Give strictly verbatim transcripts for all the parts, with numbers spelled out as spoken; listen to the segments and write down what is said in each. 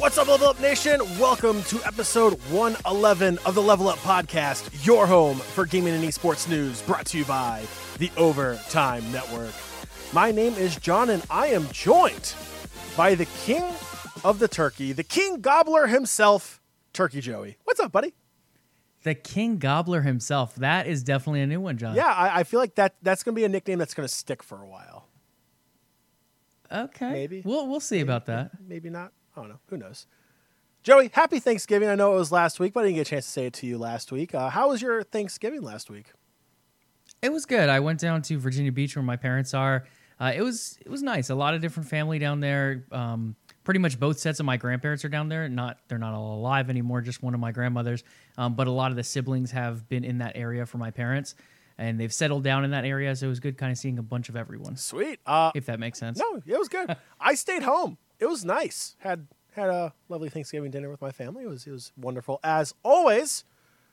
What's up, Level Up Nation? Welcome to episode one eleven of the Level Up Podcast, your home for gaming and esports news, brought to you by the Overtime Network. My name is John, and I am joined by the king of the turkey, the king gobbler himself, Turkey Joey. What's up, buddy? The king gobbler himself. That is definitely a new one, John. Yeah, I, I feel like that that's going to be a nickname that's going to stick for a while. Okay. Maybe. We'll, we'll see maybe, about that. Maybe not. I don't know. Who knows? Joey, happy Thanksgiving. I know it was last week, but I didn't get a chance to say it to you last week. Uh, how was your Thanksgiving last week? It was good. I went down to Virginia Beach where my parents are. Uh, it was it was nice. A lot of different family down there. Um, pretty much both sets of my grandparents are down there. Not They're not all alive anymore, just one of my grandmothers. Um, but a lot of the siblings have been in that area for my parents, and they've settled down in that area, so it was good kind of seeing a bunch of everyone. Sweet. Uh, if that makes sense. No, it was good. I stayed home. It was nice. Had had a lovely Thanksgiving dinner with my family. It was it was wonderful. As always,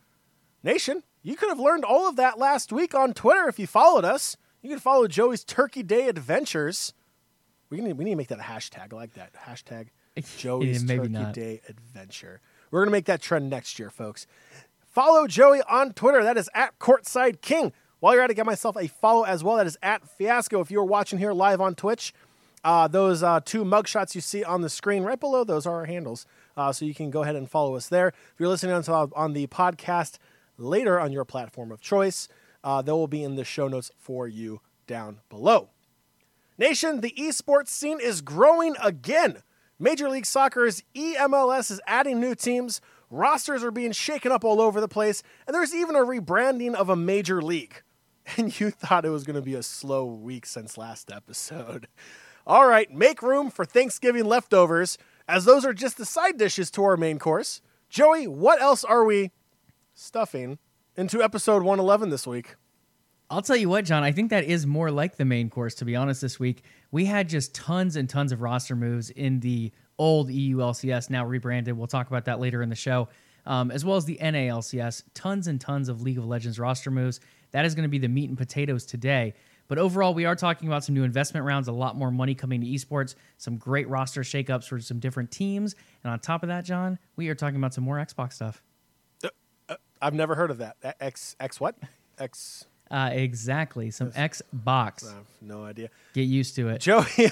Nation, you could have learned all of that last week on Twitter if you followed us. You can follow Joey's Turkey Day Adventures. We need, we need to make that a hashtag. I like that. Hashtag Joey's yeah, Turkey not. Day Adventure. We're going to make that trend next year, folks. Follow Joey on Twitter. That is at Courtside King. While you're at it, get myself a follow as well. That is at Fiasco. If you're watching here live on Twitch, uh, those uh, two mugshots you see on the screen right below, those are our handles. Uh, so you can go ahead and follow us there. If you're listening on, on the podcast later on your platform of choice, uh, they will be in the show notes for you down below. Nation, the esports scene is growing again. Major League Soccer's E M L S is adding new teams. Rosters are being shaken up all over the place. And there's even a rebranding of a major league. And you thought it was going to be a slow week since last episode. All right, make room for Thanksgiving leftovers, as those are just the side dishes to our main course. Joey, what else are we stuffing into episode one eleven this week? I'll tell you what, John, I think that is more like the main course, to be honest, this week. We had just tons and tons of roster moves in the old E U L C S, now rebranded. We'll talk about that later in the show, um, as well as the N A L C S. Tons and tons of League of Legends roster moves. That is going to be the meat and potatoes today. But overall, we are talking about some new investment rounds, a lot more money coming to esports, some great roster shakeups for some different teams. And on top of that, John, we are talking about some more Xbox stuff. Uh, uh, I've never heard of that. X, X what? X... Uh, exactly. Some Xbox. I have no idea. Get used to it. Joey,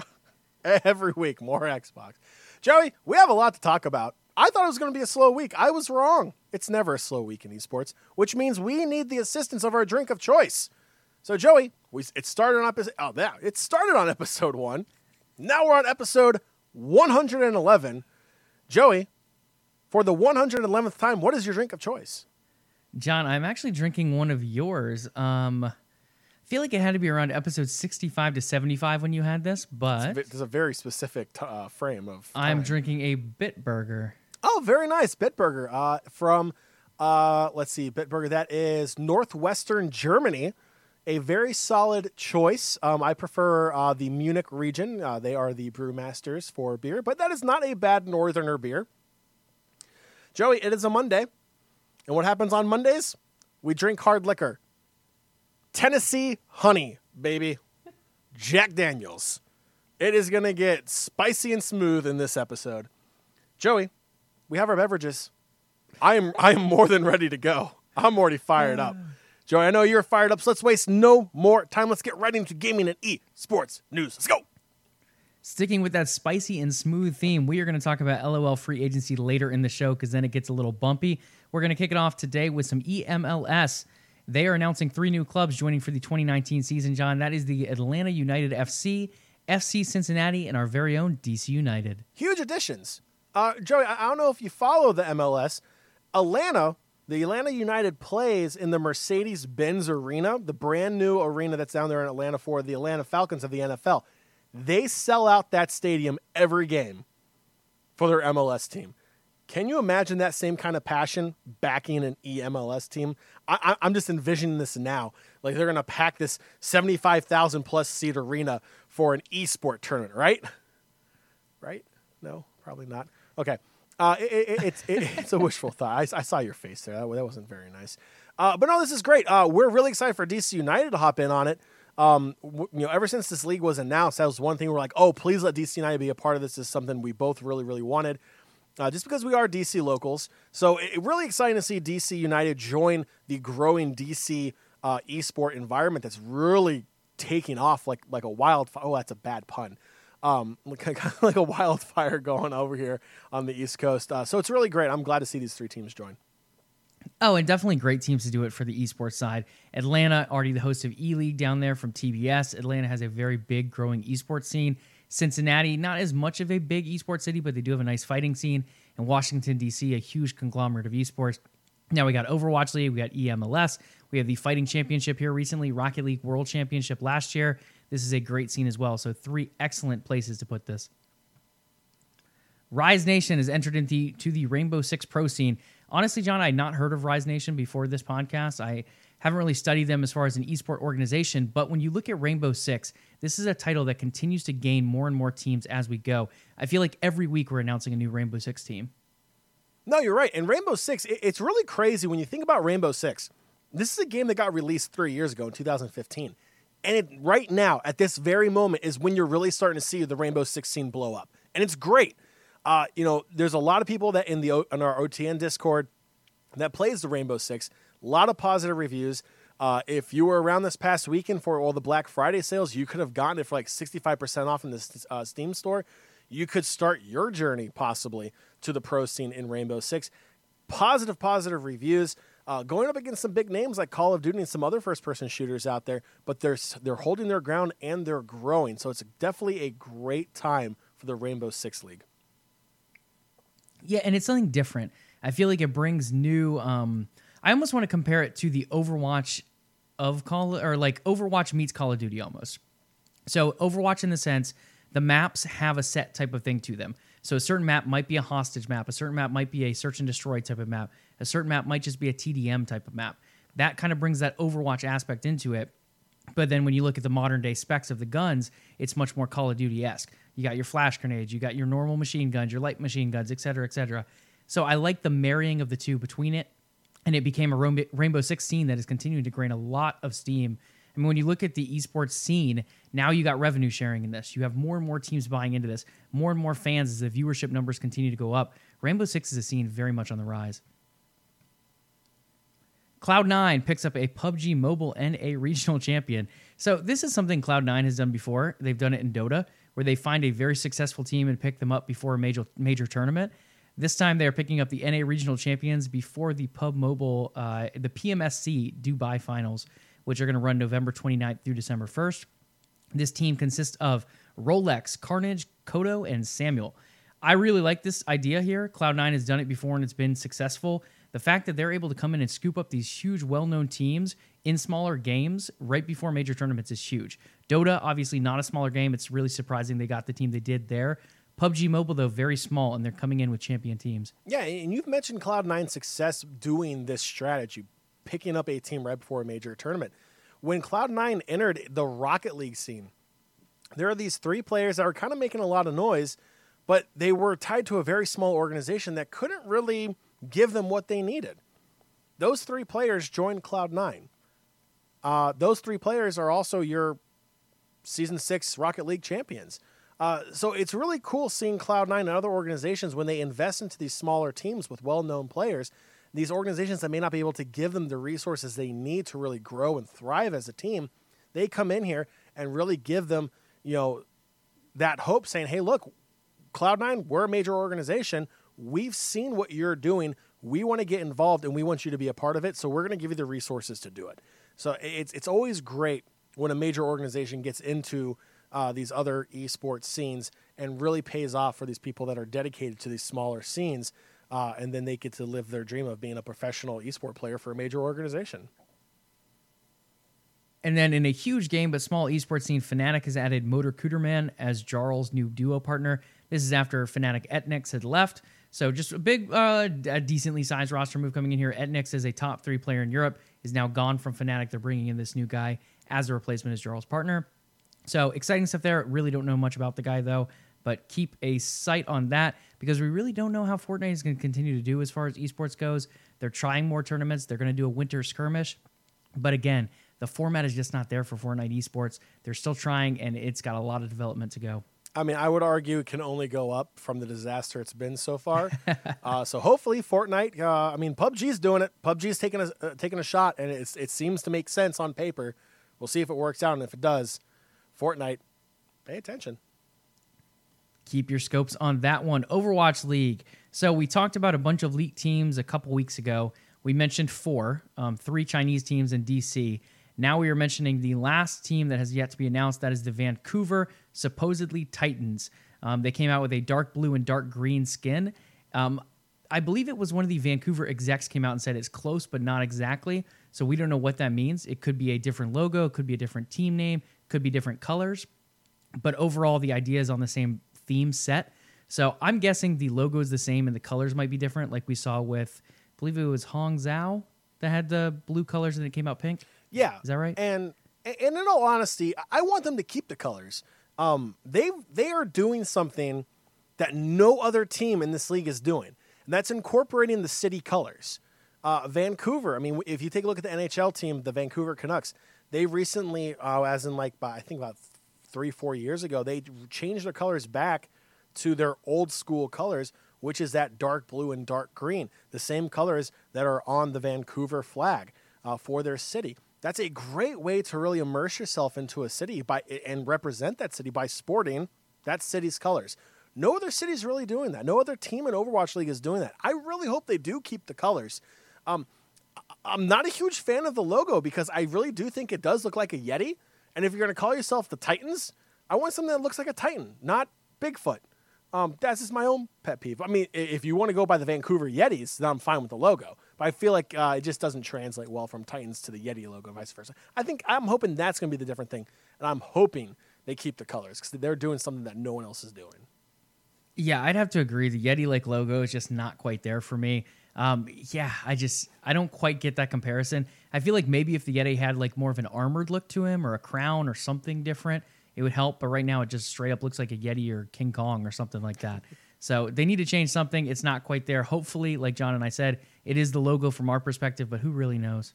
every week, more Xbox. Joey, we have a lot to talk about. I thought it was going to be a slow week. I was wrong. It's never a slow week in esports, which means we need the assistance of our drink of choice. So, Joey, we, it started on episode, oh, yeah, it started on episode one. Now we're on episode one eleven. Joey, for the one hundred eleventh time, what is your drink of choice? John, I'm actually drinking one of yours. Um, I feel like it had to be around episode sixty-five to seventy-five when you had this, but there's a very specific t- uh, frame of time. I'm drinking a Bitburger. Oh, very nice. Bitburger uh, from, uh, let's see, Bitburger. That is Northwestern Germany. A very solid choice. Um, I prefer uh, the Munich region. Uh, they are the brewmasters for beer, but that is not a bad northerner beer. Joey, it is a Monday. And what happens on Mondays? We drink hard liquor. Tennessee honey, baby. Jack Daniels. It is going to get spicy and smooth in this episode. Joey, we have our beverages. I am I am more than ready to go. I'm already fired up. Joey, I know you're fired up, so let's waste no more time. Let's get right into gaming and esports news. Let's go. Sticking with that spicy and smooth theme, we are going to talk about L O L free agency later in the show because then it gets a little bumpy. We're going to kick it off today with some E M L S. They are announcing three new clubs joining for the twenty nineteen season, John. That is the Atlanta United F C, F C Cincinnati, and our very own D C United. Huge additions. Uh, Joey, I don't know if you follow the M L S. Atlanta, the Atlanta United plays in the Mercedes-Benz Arena, the brand new arena that's down there in Atlanta for the Atlanta Falcons of the N F L. They sell out that stadium every game for their M L S team. Can you imagine that same kind of passion backing an E M L S team? I, I'm just envisioning this now. Like they're going to pack this seventy-five thousand plus seat arena for an esport tournament, right? Right? No, probably not. Okay. Uh, it, it, it's it, it's a wishful thought. I, I saw your face there. That, that wasn't very nice. Uh, but no, this is great. Uh, we're really excited for D C United to hop in on it. Um, w- you know, ever since this league was announced, that was one thing we're like, oh, please let D C United be a part of this. This is something we both really, really wanted. Uh, just because we are D C locals. So it, it really exciting to see D C United join the growing D C uh, esport environment that's really taking off like like a wildfire. Oh, that's a bad pun. Um, kind of like a wildfire going over here on the East Coast. Uh, so it's really great. I'm glad to see these three teams join. Oh, and definitely great teams to do it for the esports side. Atlanta, already the host of E-League down there from T B S. Atlanta has a very big growing esports scene. Cincinnati, not as much of a big esports city, but they do have a nice fighting scene. And Washington, D C, a huge conglomerate of esports. Now we got Overwatch League, we got E M L S, we have the Fighting Championship here recently, Rocket League World Championship last year. This is a great scene as well. So three excellent places to put this. Rise Nation has entered into to the Rainbow Six Pro scene. Honestly, John, I had not heard of Rise Nation before this podcast. I haven't really studied them as far as an esport organization, but when you look at Rainbow Six, this is a title that continues to gain more and more teams as we go. I feel like every week we're announcing a new Rainbow Six team. No, you're right. And Rainbow Six, it, it's really crazy when you think about Rainbow Six. This is a game that got released three years ago in two thousand fifteen. And it, right now, at this very moment, is when you're really starting to see the Rainbow Six scene blow up. And it's great. Uh, you know, there's a lot of people that in the in our O T N Discord that plays the Rainbow Six. A lot of positive reviews. Uh, if you were around this past weekend for all the Black Friday sales, you could have gotten it for like sixty-five percent off in the uh, Steam store. You could start your journey possibly to the pro scene in Rainbow Six. Positive, positive reviews. Uh, going up against some big names like Call of Duty and some other first-person shooters out there, but they're they're holding their ground and they're growing. So it's definitely a great time for the Rainbow Six League. Yeah, and it's something different. I feel like it brings new. Um, I almost want to compare it to the Overwatch of Call, or like Overwatch meets Call of Duty almost. So Overwatch, in the sense, the maps have a set type of thing to them. So a certain map might be a hostage map. A certain map might be a search and destroy type of map. A certain map might just be a T D M type of map. That kind of brings that Overwatch aspect into it. But then when you look at the modern day specs of the guns, it's much more Call of Duty-esque. You got your flash grenades, you got your normal machine guns, your light machine guns, et cetera, et cetera. So I like the marrying of the two between it, and it became a Rainbow Six scene that is continuing to gain a lot of steam. I mean, when you look at the esports scene, now you got revenue sharing in this. You have more and more teams buying into this, more and more fans as the viewership numbers continue to go up. Rainbow Six is a scene very much on the rise. Cloud nine picks up a P U B G Mobile N A regional champion. So this is something Cloud nine has done before. They've done it in Dota, where they find a very successful team and pick them up before a major major tournament. This time they're picking up the N A regional champions before the P U B Mobile, uh, the P M S C Dubai finals, which are going to run November twenty-ninth through December first. This team consists of Rolex, Carnage, Kodo, and Samuel. I really like this idea here. Cloud nine has done it before and it's been successful. The fact that they're able to come in and scoop up these huge, well-known teams in smaller games right before major tournaments is huge. Dota, obviously not a smaller game. It's really surprising they got the team they did there. P U B G Mobile, though, very small, and they're coming in with champion teams. Yeah, and you've mentioned Cloud nine's success doing this strategy, picking up a team right before a major tournament. When Cloud nine entered the Rocket League scene, there are these three players that were kind of making a lot of noise, but they were tied to a very small organization that couldn't really give them what they needed. Those three players joined Cloud nine. Uh, those three players are also your Season six Rocket League champions. Uh, so it's really cool seeing Cloud nine and other organizations, when they invest into these smaller teams with well-known players, these organizations that may not be able to give them the resources they need to really grow and thrive as a team, they come in here and really give them, you know, that hope, saying, hey, look, Cloud nine, we're a major organization. We've seen what you're doing. We want to get involved, and we want you to be a part of it, so we're going to give you the resources to do it. So it's it's always great when a major organization gets into uh, these other esports scenes and really pays off for these people that are dedicated to these smaller scenes, uh, and then they get to live their dream of being a professional esport player for a major organization. And then in a huge game but small esports scene, Fnatic has added Motor Cooterman as Jarl's new duo partner. This is after Fnatic Etnix had left. So just a big, uh, a decently sized roster move coming in here. Etnix is a top three player in Europe, is now gone from Fnatic. They're bringing in this new guy as a replacement as Jarl's partner. So exciting stuff there. Really don't know much about the guy, though, but keep a sight on that, because we really don't know how Fortnite is going to continue to do as far as esports goes. They're trying more tournaments. They're going to do a winter skirmish. But again, The format is just not there for Fortnite esports. They're still trying, and it's got a lot of development to go. I mean, I would argue it can only go up from the disaster it's been so far. uh, so hopefully Fortnite, uh, I mean, P U B G's doing it. P U B G's taking a, uh, taking a shot, and it's, it seems to make sense on paper. We'll see if it works out, and if it does, Fortnite, pay attention. Keep your scopes on that one. Overwatch League. So we talked about a bunch of league teams a couple weeks ago. We mentioned four, um, three Chinese teams in D C. Now we are mentioning the last team that has yet to be announced. That is the Vancouver, supposedly Titans. Um, they came out with a dark blue and dark green skin. Um, I believe it was one of the Vancouver execs came out and said it's close, but not exactly. So we don't know what that means. It could be a different logo. It could be a different team name. Could be different colors. But overall, the idea is on the same theme set. So I'm guessing the logo is the same and the colors might be different, like we saw with, I believe it was Hong Zhao that had the blue colors and it came out pink. Yeah. Is that right? And and in all honesty, I want them to keep the colors. Um, they they are doing something that no other team in this league is doing, and that's incorporating the city colors. Uh, Vancouver, I mean, if you take a look at the N H L team, the Vancouver Canucks, they recently, uh, as in like, I think about three, four years ago, they changed their colors back to their old school colors, which is that dark blue and dark green, the same colors that are on the Vancouver flag uh, for their city. That's a great way to really immerse yourself into a city by and represent that city by sporting that city's colors. No other city is really doing that. No other team in Overwatch League is doing that. I really hope they do keep the colors. Um, I'm not a huge fan of the logo because I really do think it does look like a Yeti. And if you're going to call yourself the Titans, I want something that looks like a Titan, not Bigfoot. Um, that's just my own pet peeve. I mean, if you want to go by the Vancouver Yetis, then I'm fine with the logo. But I feel like uh, it just doesn't translate well from Titans to the Yeti logo, and vice versa. I think I'm hoping that's going to be the different thing, and I'm hoping they keep the colors because they're doing something that no one else is doing. Yeah, I'd have to agree. The Yeti-like logo is just not quite there for me. Um, yeah, I just I don't quite get that comparison. I feel like maybe if the Yeti had like more of an armored look to him or a crown or something different, it would help. But right now, it just straight up looks like a Yeti or King Kong or something like that. So they need to change something. It's not quite there. Hopefully, like John and I said, it is the logo from our perspective, but who really knows?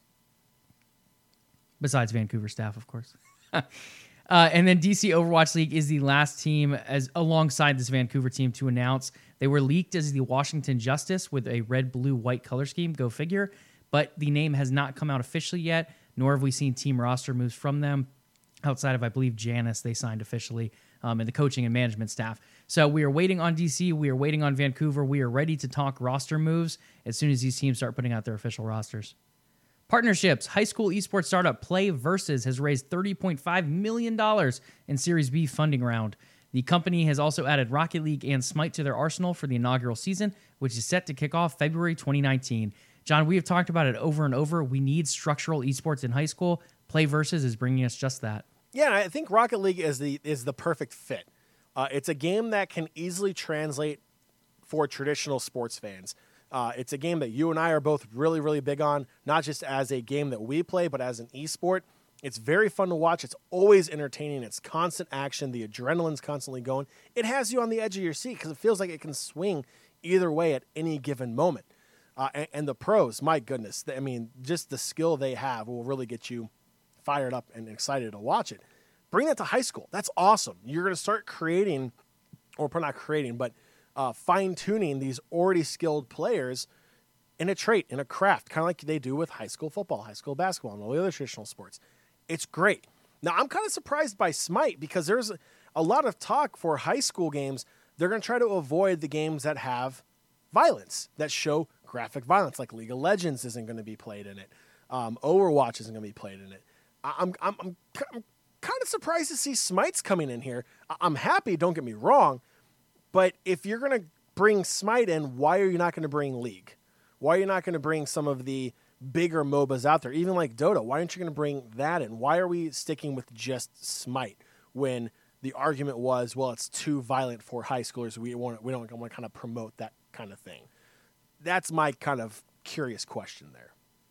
Besides Vancouver staff, of course. uh, and then D C Overwatch League is the last team as alongside this Vancouver team to announce. They were leaked as the Washington Justice with a red, blue, white color scheme. Go figure. But the name has not come out officially yet, nor have we seen team roster moves from them. Outside of, I believe, Janice, they signed officially, um, and the coaching and management staff. So we are waiting on D C. We are waiting on Vancouver. We are ready to talk roster moves as soon as these teams start putting out their official rosters. Partnerships. High school esports startup Play Versus has raised thirty point five million dollars in Series B funding round. The company has also added Rocket League and Smite to their arsenal for the inaugural season, which is set to kick off February twenty nineteen. John, we have talked about it over and over. We need structural esports in high school. Play Versus is bringing us just that. Yeah, I think Rocket League is the is the perfect fit. Uh, it's a game that can easily translate for traditional sports fans. Uh, it's a game that you and I are both really, really big on, not just as a game that we play, but as an esport. It's very fun to watch. It's always entertaining. It's constant action. The adrenaline's constantly going. It has you on the edge of your seat because it feels like it can swing either way at any given moment. Uh, and, and the pros, my goodness, I mean, just the skill they have will really get you fired up and excited to watch it. Bring that to high school. That's awesome. You're going to start creating, or not creating, but uh, fine-tuning these already skilled players in a trait, in a craft, kind of like they do with high school football, high school basketball, and all the other traditional sports. It's great. Now, I'm kind of surprised by Smite because there's a, a lot of talk for high school games. They're going to try to avoid the games that have violence, that show graphic violence, like League of Legends isn't going to be played in it. Um, Overwatch isn't going to be played in it. I'm, I'm, I'm, I'm kind of surprised to see Smite's coming in here. I'm happy, don't get me wrong, but if you're going to bring Smite in, why are you not going to bring League? Why are you not going to bring some of the bigger M O B As out there, even like Dota? Why aren't you going to bring that in? Why are we sticking with just Smite when the argument was, well, it's too violent for high schoolers. We want we don't want to kind of promote that kind of thing. That's my kind of curious question there.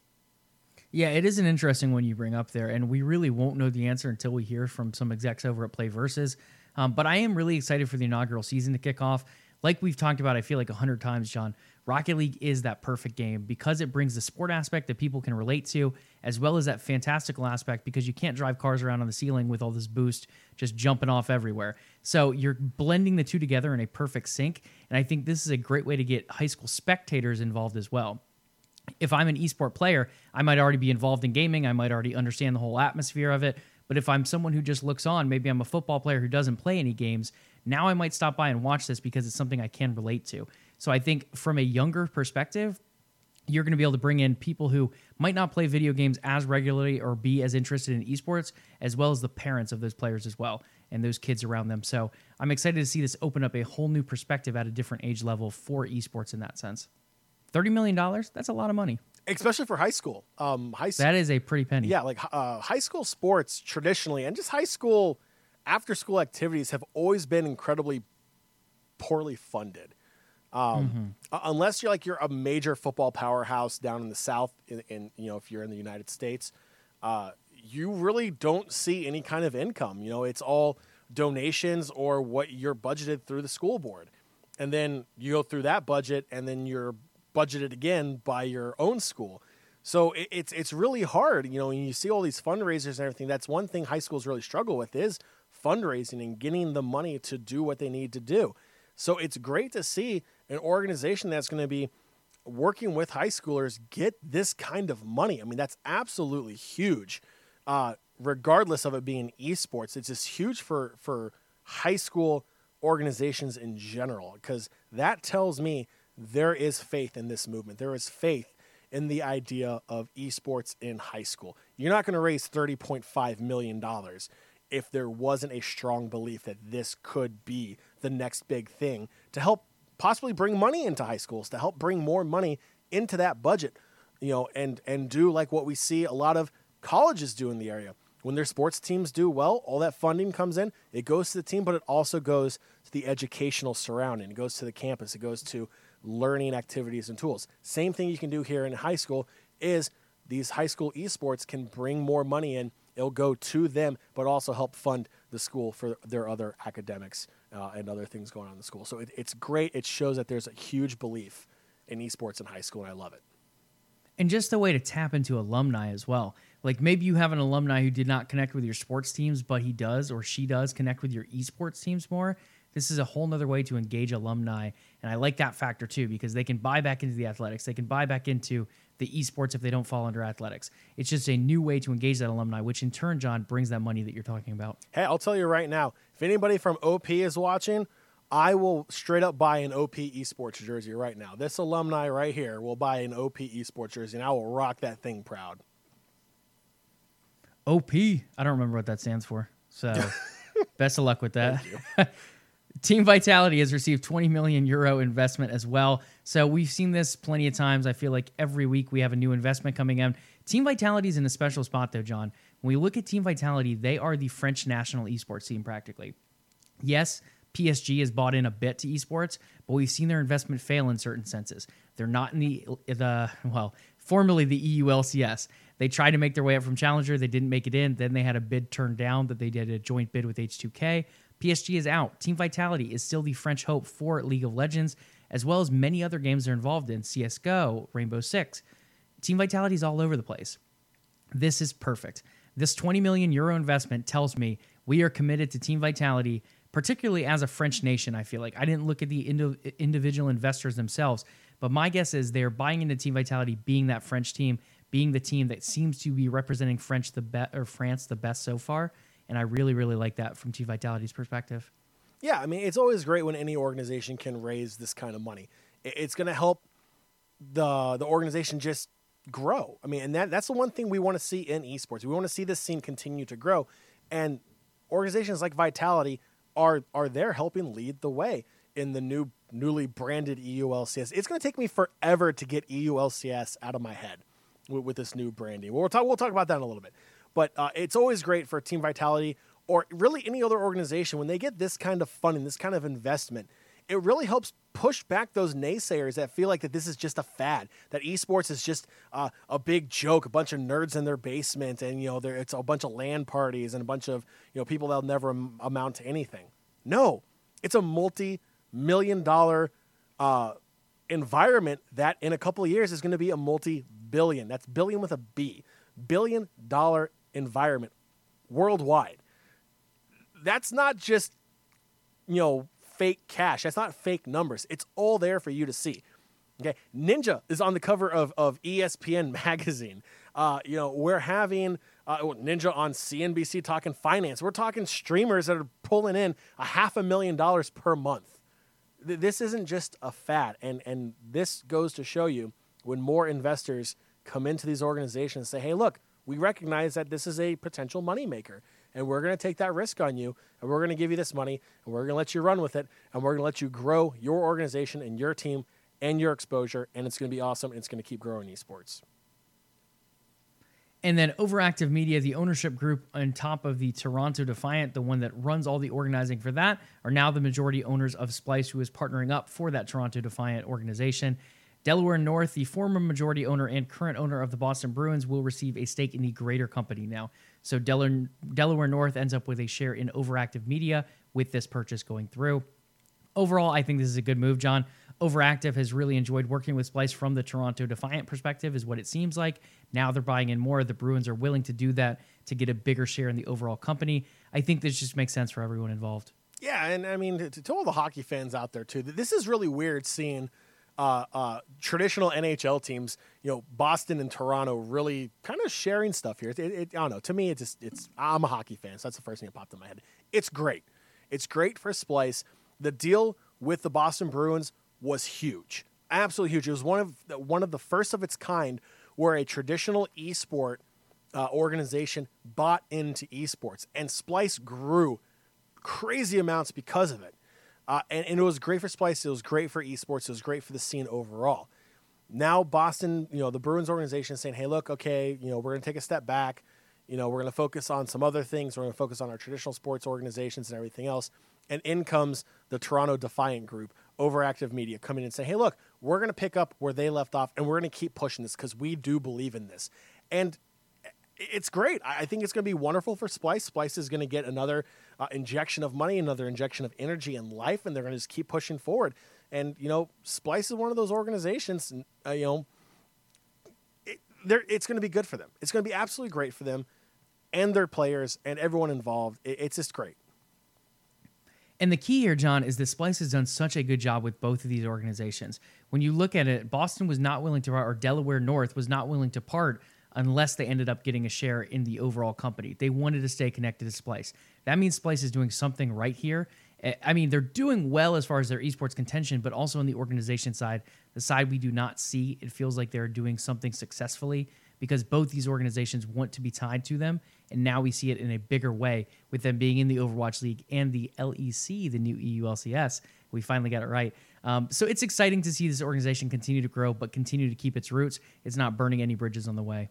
Yeah, it is an interesting one you bring up there, and we really won't know the answer until we hear from some execs over at Play Versus. Um, but I am really excited for the inaugural season to kick off. like we've talked about, I feel like a hundred times, John, Rocket League is that perfect game because it brings the sport aspect that people can relate to, as well as that fantastical aspect because you can't drive cars around on the ceiling with all this boost just jumping off everywhere. So you're blending the two together in a perfect sync, and I think this is a great way to get high school spectators involved as well. If I'm an esport player, I might already be involved in gaming. I might already understand the whole atmosphere of it. But if I'm someone who just looks on, maybe I'm a football player who doesn't play any games, now I might stop by and watch this because it's something I can relate to. So I think from a younger perspective, you're going to be able to bring in people who might not play video games as regularly or be as interested in esports, as well as the parents of those players as well and those kids around them. So I'm excited to see this open up a whole new perspective at a different age level for esports in that sense. thirty million dollars, that's a lot of money. Especially for high school. Um, high that is a pretty penny. Yeah, like uh, high school sports traditionally, and just high school after-school activities have always been incredibly poorly funded. Um, mm-hmm. Unless you're like you're a major football powerhouse down in the South, in, in you know if you're in the United States, uh, you really don't see any kind of income. You know, it's all donations or what you're budgeted through the school board, and then you go through that budget, and then you're budgeted again by your own school. So it, it's it's really hard. You know, when you see all these fundraisers and everything, that's one thing high schools really struggle with is fundraising and getting the money to do what they need to do. So it's great to see an organization that's going to be working with high schoolers get this kind of money. I mean, that's absolutely huge. Uh, regardless of it being esports, it's just huge for, for high school organizations in general, because that tells me there is faith in this movement. There is faith in the idea of esports in high school. You're not going to raise thirty point five million dollars if there wasn't a strong belief that this could be the next big thing to help possibly bring money into high schools, to help bring more money into that budget, you know, and, and do like what we see a lot of colleges do in the area. When their sports teams do well, all that funding comes in, it goes to the team, but it also goes to the educational surrounding. It goes to the campus. It goes to learning activities and tools. Same thing you can do here in high school is these high school esports can bring more money in. It'll go to them, but also help fund the school for their other academics uh, and other things going on in the school. So it, it's great. It shows that there's a huge belief in esports in high school, and I love it. And just a way to tap into alumni as well. Like maybe you have an alumni who did not connect with your sports teams, but he does or she does connect with your esports teams more. This is a whole nother way to engage alumni. And I like that factor too, because they can buy back into the athletics. They can buy back into the esports if they don't fall under athletics. It's just a new way to engage that alumni, which in turn, John, brings that money that you're talking about. Hey, I'll tell you right now, if anybody from O P is watching, I will straight up buy an O P esports jersey right now. This alumni right here will buy an O P esports jersey, and I will rock that thing proud. O P? I don't remember what that stands for. So best of luck with that. Thank you. Team Vitality has received twenty million euro investment as well. So we've seen this plenty of times. I feel like every week we have a new investment coming in. Team Vitality is in a special spot though, John. When we look at Team Vitality, they are the French national esports team practically. Yes, P S G has bought in a bit to esports, but we've seen their investment fail in certain senses. They're not in the, the well, formerly the E U L C S. They tried to make their way up from Challenger. They didn't make it in. Then they had a bid turned down that they did a joint bid with H two K. P S G is out. Team Vitality is still the French hope for League of Legends, as well as many other games they're involved in, C S G O, Rainbow Six. Team Vitality is all over the place. This is perfect. This twenty million euro investment tells me we are committed to Team Vitality, particularly as a French nation, I feel like. I didn't look at the indi- individual investors themselves, but my guess is they're buying into Team Vitality being that French team, being the team that seems to be representing French the be- or France the best so far. And I really, really like that from Team Vitality's perspective. Yeah, I mean, it's always great when any organization can raise this kind of money. It's going to help the the organization just grow. I mean, and that that's the one thing we want to see in esports. We want to see this scene continue to grow. And organizations like Vitality are are there helping lead the way in the new newly branded E U L C S. It's going to take me forever to get E U L C S out of my head with, with this new branding. We'll talk, we'll talk about that in a little bit. But uh, it's always great for Team Vitality or really any other organization when they get this kind of funding, this kind of investment. It really helps push back those naysayers that feel like that this is just a fad, that esports is just uh, a big joke, a bunch of nerds in their basement, and you know, it's a bunch of LAN parties and a bunch of you know people that'll never am- amount to anything. No, it's a multi million dollar uh, environment that in a couple of years is going to be a multi-billion. That's billion with a B. Billion dollar environment worldwide. That's not just, you know, fake cash. That's not fake numbers. It's all there for you to see. Okay, Ninja is on the cover of, of E S P N magazine. Uh, you know, we're having uh, Ninja on C N B C talking finance. We're talking streamers that are pulling in a half a million dollars per month. Th- this isn't just a fad, and and this goes to show you when more investors come into these organizations and say, "Hey, look, we recognize that this is a potential moneymaker, and we're going to take that risk on you, and we're going to give you this money, and we're going to let you run with it, and we're going to let you grow your organization and your team." And your exposure, and it's going to be awesome, and it's going to keep growing esports. And then Overactive Media, the ownership group on top of the Toronto Defiant, the one that runs all the organizing for that, are now the majority owners of Splyce, who is partnering up for that Toronto Defiant organization. Delaware North, the former majority owner and current owner of the Boston Bruins, will receive a stake in the greater company now. So Delaware, Delaware North ends up with a share in Overactive Media with this purchase going through. Overall, I think this is a good move, John. Overactive has really enjoyed working with Splyce from the Toronto Defiant perspective, is what it seems like. Now they're buying in more. The Bruins are willing to do that to get a bigger share in the overall company. I think this just makes sense for everyone involved. Yeah, and I mean, to, to all the hockey fans out there, too, this is really weird seeing uh, uh, traditional N H L teams, you know, Boston and Toronto really kind of sharing stuff here. It, it, I don't know. To me, it just, it's, I'm a hockey fan, so that's the first thing that popped in my head. It's great. It's great for Splyce. The deal with the Boston Bruins was huge, absolutely huge. It was one of the, one of the first of its kind where a traditional esport uh, organization bought into esports, and Splyce grew crazy amounts because of it. Uh, and, and it was great for Splyce. It was great for esports. It was great for the scene overall. Now Boston, you know, the Bruins organization is saying, "Hey, look, okay, you know, we're going to take a step back. You know, we're going to focus on some other things. We're going to focus on our traditional sports organizations and everything else." And in comes the Toronto Defiant Group, Overactive Media, coming in and say, "Hey, look, we're going to pick up where they left off, and we're going to keep pushing this because we do believe in this." And it's great. I think it's going to be wonderful for Splyce. Splyce is going to get another uh, injection of money, another injection of energy and life, and they're going to just keep pushing forward. And, you know, Splyce is one of those organizations, uh, you know, it, it's going to be good for them. It's going to be absolutely great for them and their players and everyone involved. It, it's just great. And the key here, John, is that Splyce has done such a good job with both of these organizations. When you look at it, Boston was not willing to, or Delaware North was not willing to part unless they ended up getting a share in the overall company. They wanted to stay connected to Splyce. That means Splyce is doing something right here. I mean, they're doing well as far as their esports contention, but also on the organization side, the side we do not see, it feels like they're doing something successfully because both these organizations want to be tied to them. And now we see it in a bigger way with them being in the Overwatch League and the L E C, the new E U L C S. We finally got it right. Um, so it's exciting to see this organization continue to grow, but continue to keep its roots. It's not burning any bridges on the way.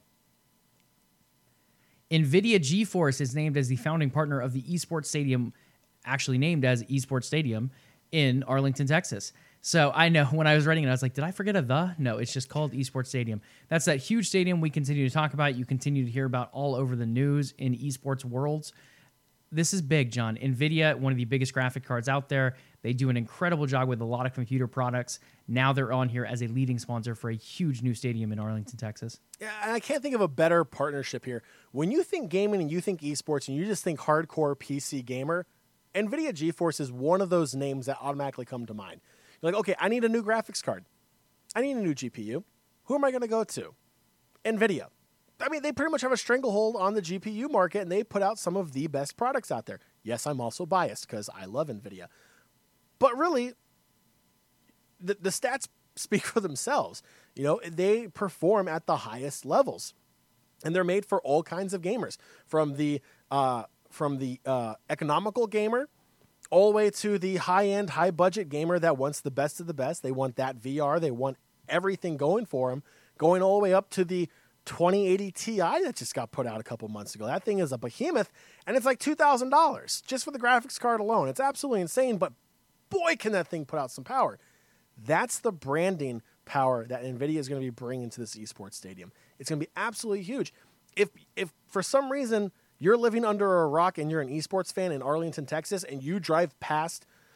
NVIDIA GeForce is named as the founding partner of the Esports Stadium, actually named as Esports Stadium in Arlington, Texas. So I know when I was writing it, I was like, did I forget a the? No, it's just called Esports Stadium. That's that huge stadium we continue to talk about. You continue to hear about all over the news in esports worlds. This is big, John. NVIDIA, one of the biggest graphic cards out there. They do an incredible job with a lot of computer products. Now they're on here as a leading sponsor for a huge new stadium in Arlington, Texas. Yeah, and I can't think of a better partnership here. When you think gaming and you think esports and you just think hardcore P C gamer, NVIDIA GeForce is one of those names that automatically come to mind. You're like, okay, I need a new graphics card. I need a new G P U. Who am I going to go to? NVIDIA. I mean, they pretty much have a stranglehold on the G P U market, and they put out some of the best products out there. Yes, I'm also biased because I love NVIDIA. But really, the, the stats speak for themselves. You know, they perform at the highest levels, and they're made for all kinds of gamers, from the uh, from the uh, economical gamer all the way to the high-end, high-budget gamer that wants the best of the best. They want that V R. They want everything going for them, going all the way up to the twenty eighty Ti that just got put out a couple months ago. That thing is a behemoth, and it's like two thousand dollars just for the graphics card alone. It's absolutely insane, but boy, can that thing put out some power. That's the branding power that NVIDIA is going to be bringing to this esports stadium. It's going to be absolutely huge. If if for some reason you're living under a rock and you're an esports fan in Arlington, Texas, and you drive past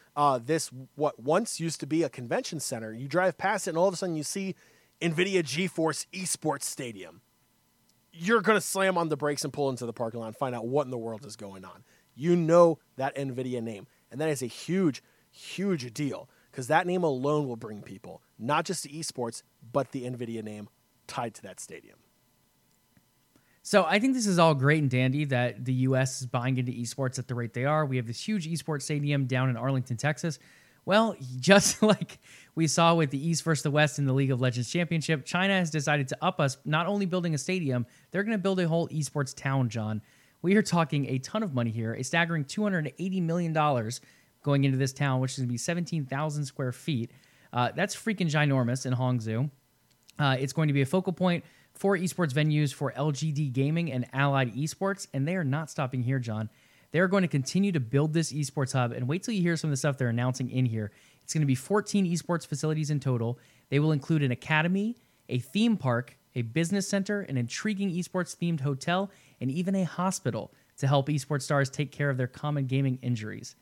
Uh, this, what once used to be a convention center, you drive past it and all of a sudden you see NVIDIA GeForce Esports Stadium. You're going to slam on the brakes and pull into the parking lot and find out what in the world is going on. You know that NVIDIA name. And that is a huge, huge deal because that name alone will bring people, not just to esports, but the NVIDIA name tied to that stadium. So I think this is all great and dandy that the U S is buying into esports at the rate they are. We have this huge esports stadium down in Arlington, Texas. Well, just like we saw with the East versus the West in the League of Legends Championship, China has decided to up us, not only building a stadium, they're going to build a whole esports town, John. We are talking a ton of money here, a staggering two hundred eighty million dollars going into this town, which is going to be seventeen thousand square feet. Uh, that's freaking ginormous in Hangzhou. Uh, it's going to be a focal point for esports venues for L G D Gaming and Allied Esports, and they are not stopping here, John. They're going to continue to build this esports hub, and wait till you hear some of the stuff they're announcing in here. It's going to be fourteen esports facilities in total. They will include an academy, a theme park, a business center, an intriguing esports-themed hotel, and even a hospital to help esports stars take care of their common gaming injuries.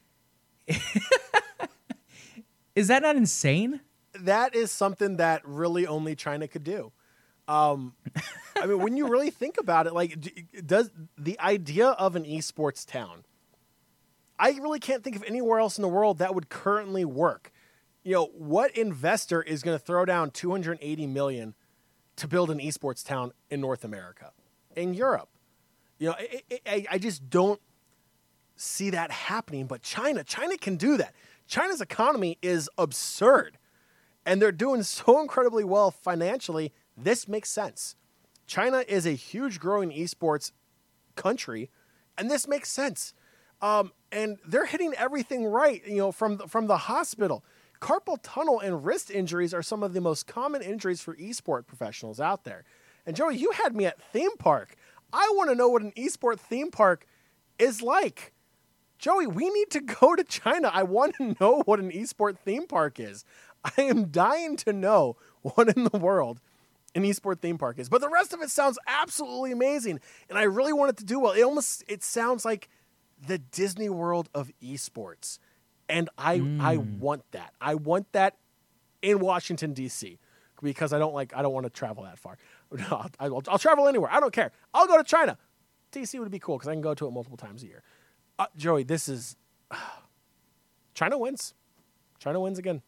Is that not insane? That is something that really only China could do. Um, I mean, when you really think about it, like, does the idea of an esports town, I really can't think of anywhere else in the world that would currently work. You know, what investor is going to throw down two hundred eighty million dollars to build an esports town in North America, in Europe? You know, it, it, I, I just don't see that happening. But China, China can do that. China's economy is absurd, and they're doing so incredibly well financially. This makes sense. China is a huge growing esports country, and this makes sense. Um, and they're hitting everything right, you know, from the, from the hospital. Carpal tunnel and wrist injuries are some of the most common injuries for esport professionals out there. And Joey, you had me at theme park. I want to know what an esport theme park is like. Joey, we need to go to China. I want to know what an esport theme park is. I am dying to know what in the world an esport theme park is. But the rest of it sounds absolutely amazing, and I really want it to do well. It almost it sounds like the Disney World of esports, and I mm. I want that. I want that in Washington D C because I don't like I don't want to travel that far. No, I'll, I'll travel anywhere. I don't care. I'll go to China. D C would be cool because I can go to it multiple times a year. Uh, Joey, this is uh, China wins. China wins again.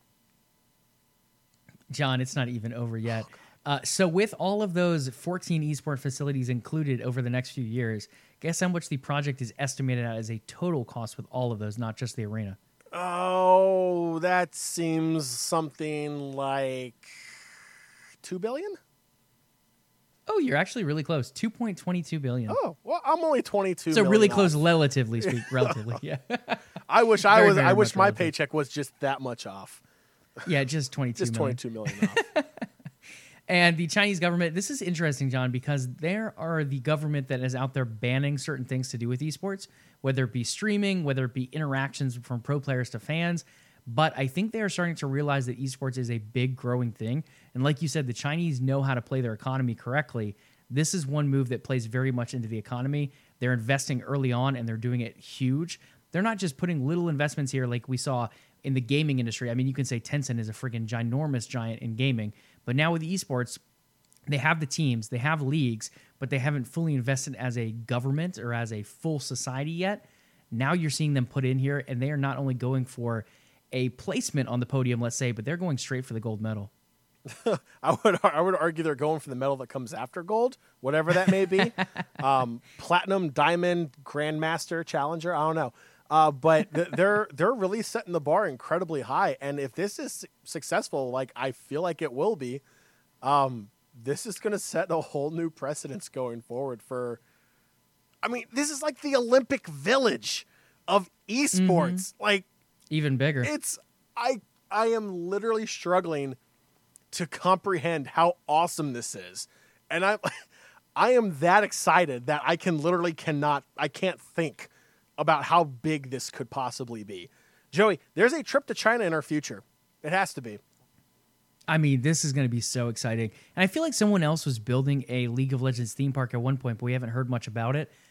John, it's not even over yet. Uh, so with all of those fourteen esport facilities included over the next few years, guess how much the project is estimated at as a total cost with all of those, not just the arena? Oh, that seems something like two billion dollars? Oh, you're actually really close. two point two two billion dollars. Oh, well, I'm only twenty-two So really off. close, relatively speak, relatively, yeah. I wish I very, was. very I wish my relative. paycheck was just that much off. Yeah, just twenty-two Just million. twenty-two million off. And the Chinese government, this is interesting, John, because there are the government that is out there banning certain things to do with esports, whether it be streaming, whether it be interactions from pro players to fans. But I think they are starting to realize that esports is a big growing thing. And like you said, the Chinese know how to play their economy correctly. This is one move that plays very much into the economy. They're investing early on, and they're doing it huge. They're not just putting little investments here like we saw in the gaming industry. I mean, you can say Tencent is a friggin' ginormous giant in gaming. But now with esports, they have the teams, they have leagues, but they haven't fully invested as a government or as a full society yet. Now you're seeing them put in here, and they are not only going for a placement on the podium, let's say, but they're going straight for the gold medal. I would I would argue they're going for the medal that comes after gold, whatever that may be. um, platinum, diamond, grandmaster, challenger, I don't know. Uh, but th- they're they're really setting the bar incredibly high, and if this is su- successful, like I feel like it will be, um, this is going to set a whole new precedence going forward. For, I mean, this is like the Olympic Village of esports. Mm-hmm. Like even bigger. It's I I am literally struggling to comprehend how awesome this is, and I I am that excited that I can literally cannot I can't think about how big this could possibly be. Joey, there's a trip to China in our future. It has to be. I mean, this is going to be so exciting. And I feel like someone else was building a League of Legends theme park at one point, but we haven't heard much about it.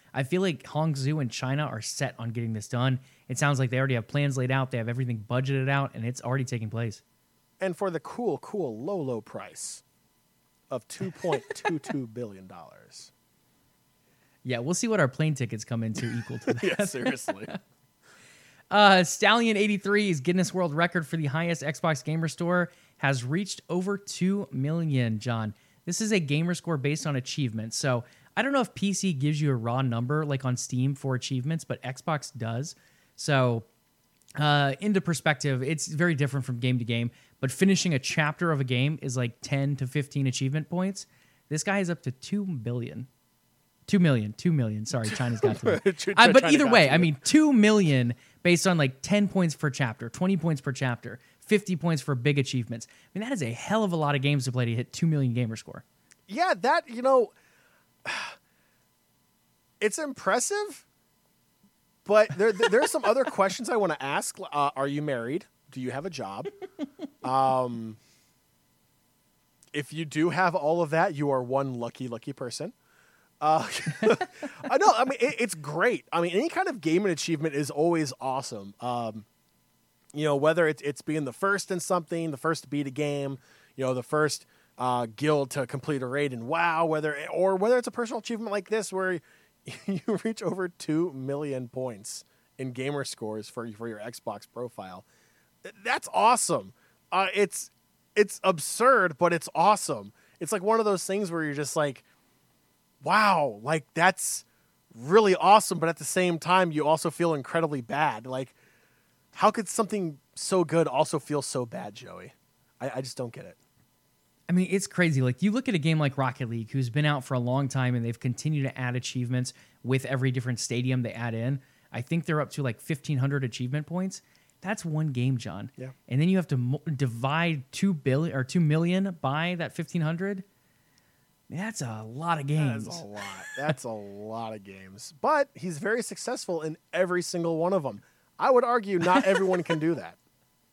I feel like Hangzhou and China are set on getting this done. It sounds like they already have plans laid out. They have everything budgeted out, and it's already taking place. And for the cool, cool, low, low price of two point two two billion dollars. Yeah, we'll see what our plane tickets come into equal to that. Yeah, seriously. uh, Stallion eighty-three's Guinness World Record for the highest Xbox Gamer Score has reached over two million, John. This is a gamer score based on achievements. So I don't know if P C gives you a raw number like on Steam for achievements, but Xbox does. So uh, into perspective, it's very different from game to game. But finishing a chapter of a game is like ten to fifteen achievement points. This guy is up to two billion. two million. two million. Sorry, China's got to be. uh, but either way, I mean, two million based on like ten points per chapter, twenty points per chapter, fifty points for big achievements. I mean, that is a hell of a lot of games to play to hit two million gamer score. Yeah, that, you know, it's impressive, but there, there are some other questions I want to ask. Uh, are you married? Do you have a job? um, if you do have all of that, you are one lucky, lucky person. Uh, I know. I mean, it, it's great. I mean, any kind of gaming achievement is always awesome. Um, you know, whether it's it's being the first in something, the first to beat a game, you know, the first uh, guild to complete a raid in WoW, whether or whether it's a personal achievement like this where you reach over two million points in gamer scores for for your Xbox profile. That's awesome. Uh, it's it's absurd, but it's awesome. It's like one of those things where you're just like, wow, like that's really awesome, but at the same time, you also feel incredibly bad. Like, how could something so good also feel so bad, Joey? I, I just don't get it. I mean, it's crazy. Like, you look at a game like Rocket League, who's been out for a long time, and they've continued to add achievements with every different stadium they add in. I think they're up to like fifteen hundred achievement points. That's one game, John. Yeah. And then you have to mo- divide two billion or two million by that fifteen hundred. That's a lot of games. That's a lot. That's a lot of games. But he's very successful in every single one of them. I would argue not everyone can do that.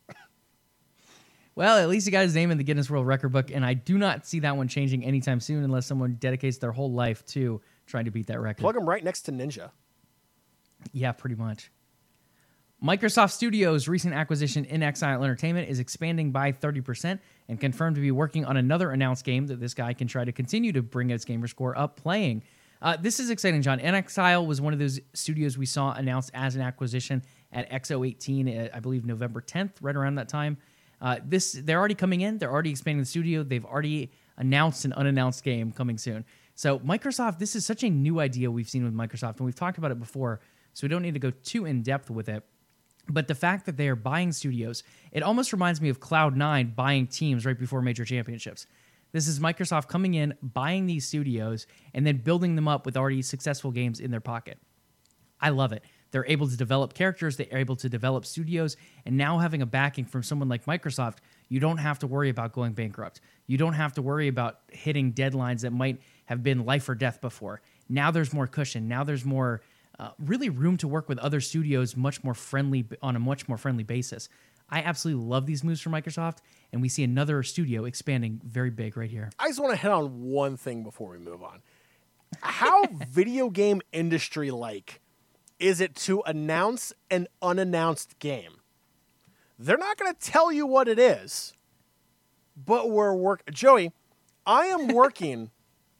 Well, at least he got his name in the Guinness World Record book, and I do not see that one changing anytime soon unless someone dedicates their whole life to trying to beat that record. Plug him right next to Ninja. Yeah, pretty much. Microsoft Studios' recent acquisition inXile Entertainment is expanding by thirty percent and confirmed to be working on another announced game that this guy can try to continue to bring its gamer score up playing. Uh, this is exciting, John. inXile was one of those studios we saw announced as an acquisition at X O eighteen, uh, I believe November tenth, right around that time. Uh, this They're already coming in. They're already expanding the studio. They've already announced an unannounced game coming soon. So Microsoft, this is such a new idea we've seen with Microsoft, and we've talked about it before, so we don't need to go too in-depth with it. But the fact that they are buying studios, it almost reminds me of Cloud nine buying teams right before major championships. This is Microsoft coming in, buying these studios, and then building them up with already successful games in their pocket. I love it. They're able to develop characters, they're able to develop studios, and now having a backing from someone like Microsoft, you don't have to worry about going bankrupt. You don't have to worry about hitting deadlines that might have been life or death before. Now there's more cushion. Now there's more... Uh, really room to work with other studios much more friendly on a much more friendly basis. I absolutely love these moves from Microsoft, and we see another studio expanding very big right here. I just want to hit on one thing before we move on. How video game industry like is it to announce an unannounced game? They're not going to tell you what it is, but we're work. Joey, I am working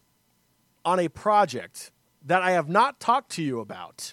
on a project that I have not talked to you about,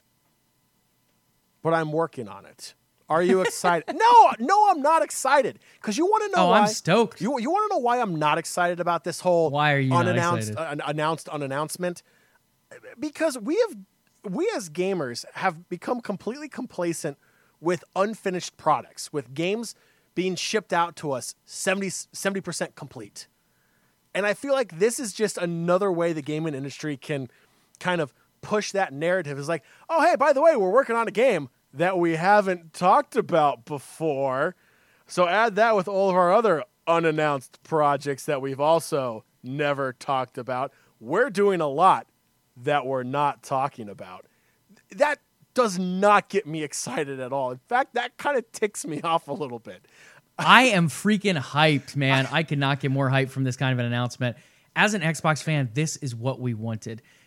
but I'm working on it. Are you excited? no, no, I'm not excited. Because you want to know oh, why. I'm stoked. You, you want to know why I'm not excited about this whole why are you unannounced, not excited? Uh, announced unannouncement? Because we have, we as gamers have become completely complacent with unfinished products, with games being shipped out to us seventy percent complete. And I feel like this is just another way the gaming industry can kind of push that narrative. Is like, oh, hey, by the way, we're working on a game that we haven't talked about before. So add that with all of our other unannounced projects that we've also never talked about. We're doing a lot that we're not talking about. That does not get me excited at all. In fact, that kind of ticks me off a little bit. I am freaking hyped, man. I could not get more hyped from this kind of an announcement. As an Xbox fan, this is what we wanted.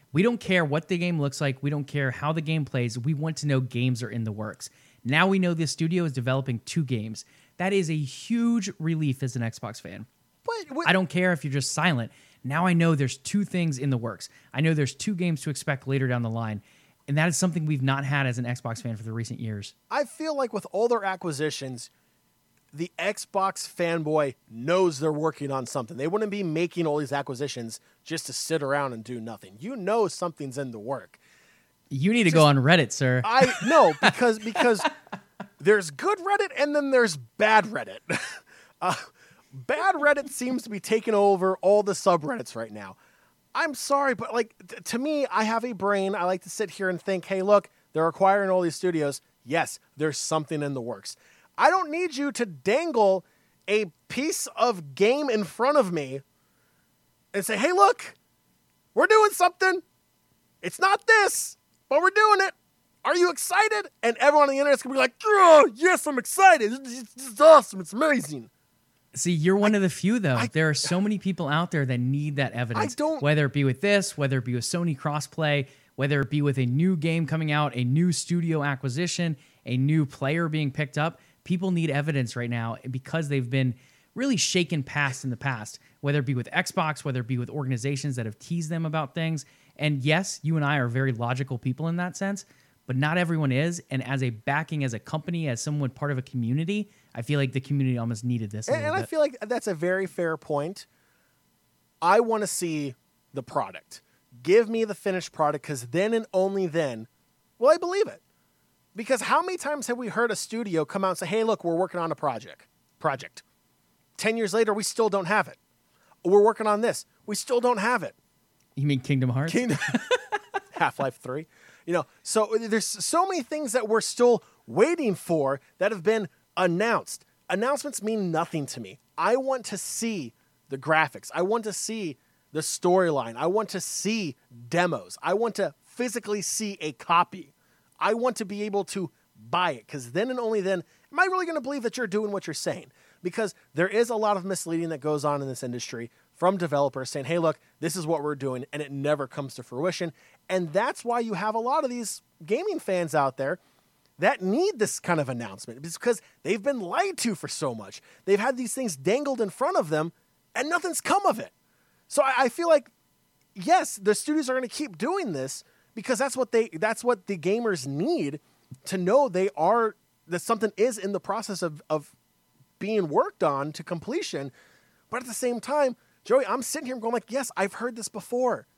We don't care what the game looks like. We don't care how the game plays. We want to know games are in the works. Now we know this studio is developing two games. That is a huge relief as an Xbox fan. What, what? I don't care if you're just silent. Now I know there's two things in the works. I know there's two games to expect later down the line. And that is something we've not had as an Xbox fan for the recent years. I feel like with all their acquisitions, the Xbox fanboy knows they're working on something. They wouldn't be making all these acquisitions just to sit around and do nothing. You know something's in the work. You need to Just, go on Reddit, sir. I no, because because there's good Reddit and then there's bad Reddit. uh, bad Reddit seems to be taking over all the subreddits right now. I'm sorry, but like t- to me, I have a brain. I like to sit here and think, hey, look, they're acquiring all these studios. Yes, there's something in the works. I don't need you to dangle a piece of game in front of me and say, hey, look, we're doing something. It's not this, but we're doing it. Are you excited? And everyone on the internet's going to be like, oh, yes, I'm excited. It's, it's awesome. It's amazing. See, you're one I, of the few, though. I, there are so many people out there that need that evidence. I don't, whether it be with this, whether it be with Sony crossplay, whether it be with a new game coming out, a new studio acquisition, a new player being picked up. People need evidence right now because they've been really shaken past in the past, whether it be with Xbox, whether it be with organizations that have teased them about things. And yes, you and I are very logical people in that sense, but not everyone is. And as a backing, as a company, as someone part of a community, I feel like the community almost needed this. A and and I bit. feel like that's a very fair point. I want to see the product. Give me the finished product, because then and only then will I believe it. Because how many times have we heard a studio come out and say, hey, look, we're working on a project. Project. Ten years later, we still don't have it. We're working on this. We still don't have it. You mean Kingdom Hearts? Kingdom Half-Life three. You know, so there's so many things that we're still waiting for that have been announced. Announcements mean nothing to me. I want to see the graphics. I want to see the storyline. I want to see demos. I want to physically see a copy. I want to be able to buy it, because then and only then am I really going to believe that you're doing what you're saying. Because there is a lot of misleading that goes on in this industry from developers saying, hey, look, this is what we're doing, and it never comes to fruition. And that's why you have a lot of these gaming fans out there that need this kind of announcement. It's because they've been lied to for so much. They've had these things dangled in front of them, and nothing's come of it. So I, I feel like, yes, the studios are going to keep doing this, because that's what they that's what the gamers need to know they are that something is in the process of, of being worked on to completion. But at the same time, Joey, I'm sitting here going like, yes, I've heard this before.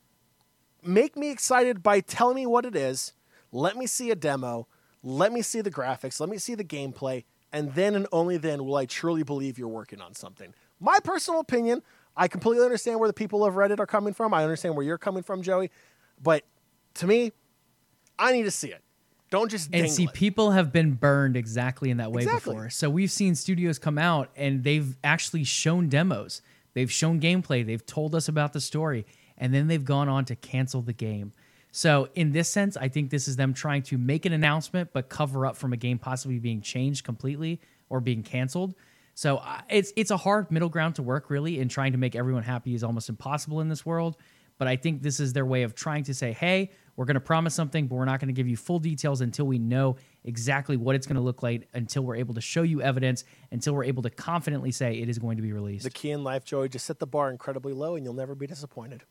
Make me excited by telling me what it is. Let me see a demo. Let me see the graphics. Let me see the gameplay. And then and only then will I truly believe you're working on something. My personal opinion, I completely understand where the people of Reddit are coming from. I understand where you're coming from, Joey. But to me, I need to see it. Don't just and dangle see, it. people have been burned exactly in that way Exactly. before. So we've seen studios come out and they've actually shown demos. They've shown gameplay. They've told us about the story. And then they've gone on to cancel the game. So in this sense, I think this is them trying to make an announcement but cover up from a game possibly being changed completely or being canceled. So uh, it's it's a hard middle ground to work, really, and trying to make everyone happy is almost impossible in this world. But I think this is their way of trying to say, hey, we're going to promise something, but we're not going to give you full details until we know exactly what it's going to look like, until we're able to show you evidence, until we're able to confidently say it is going to be released. The key in life, Joey, just set the bar incredibly low and you'll never be disappointed.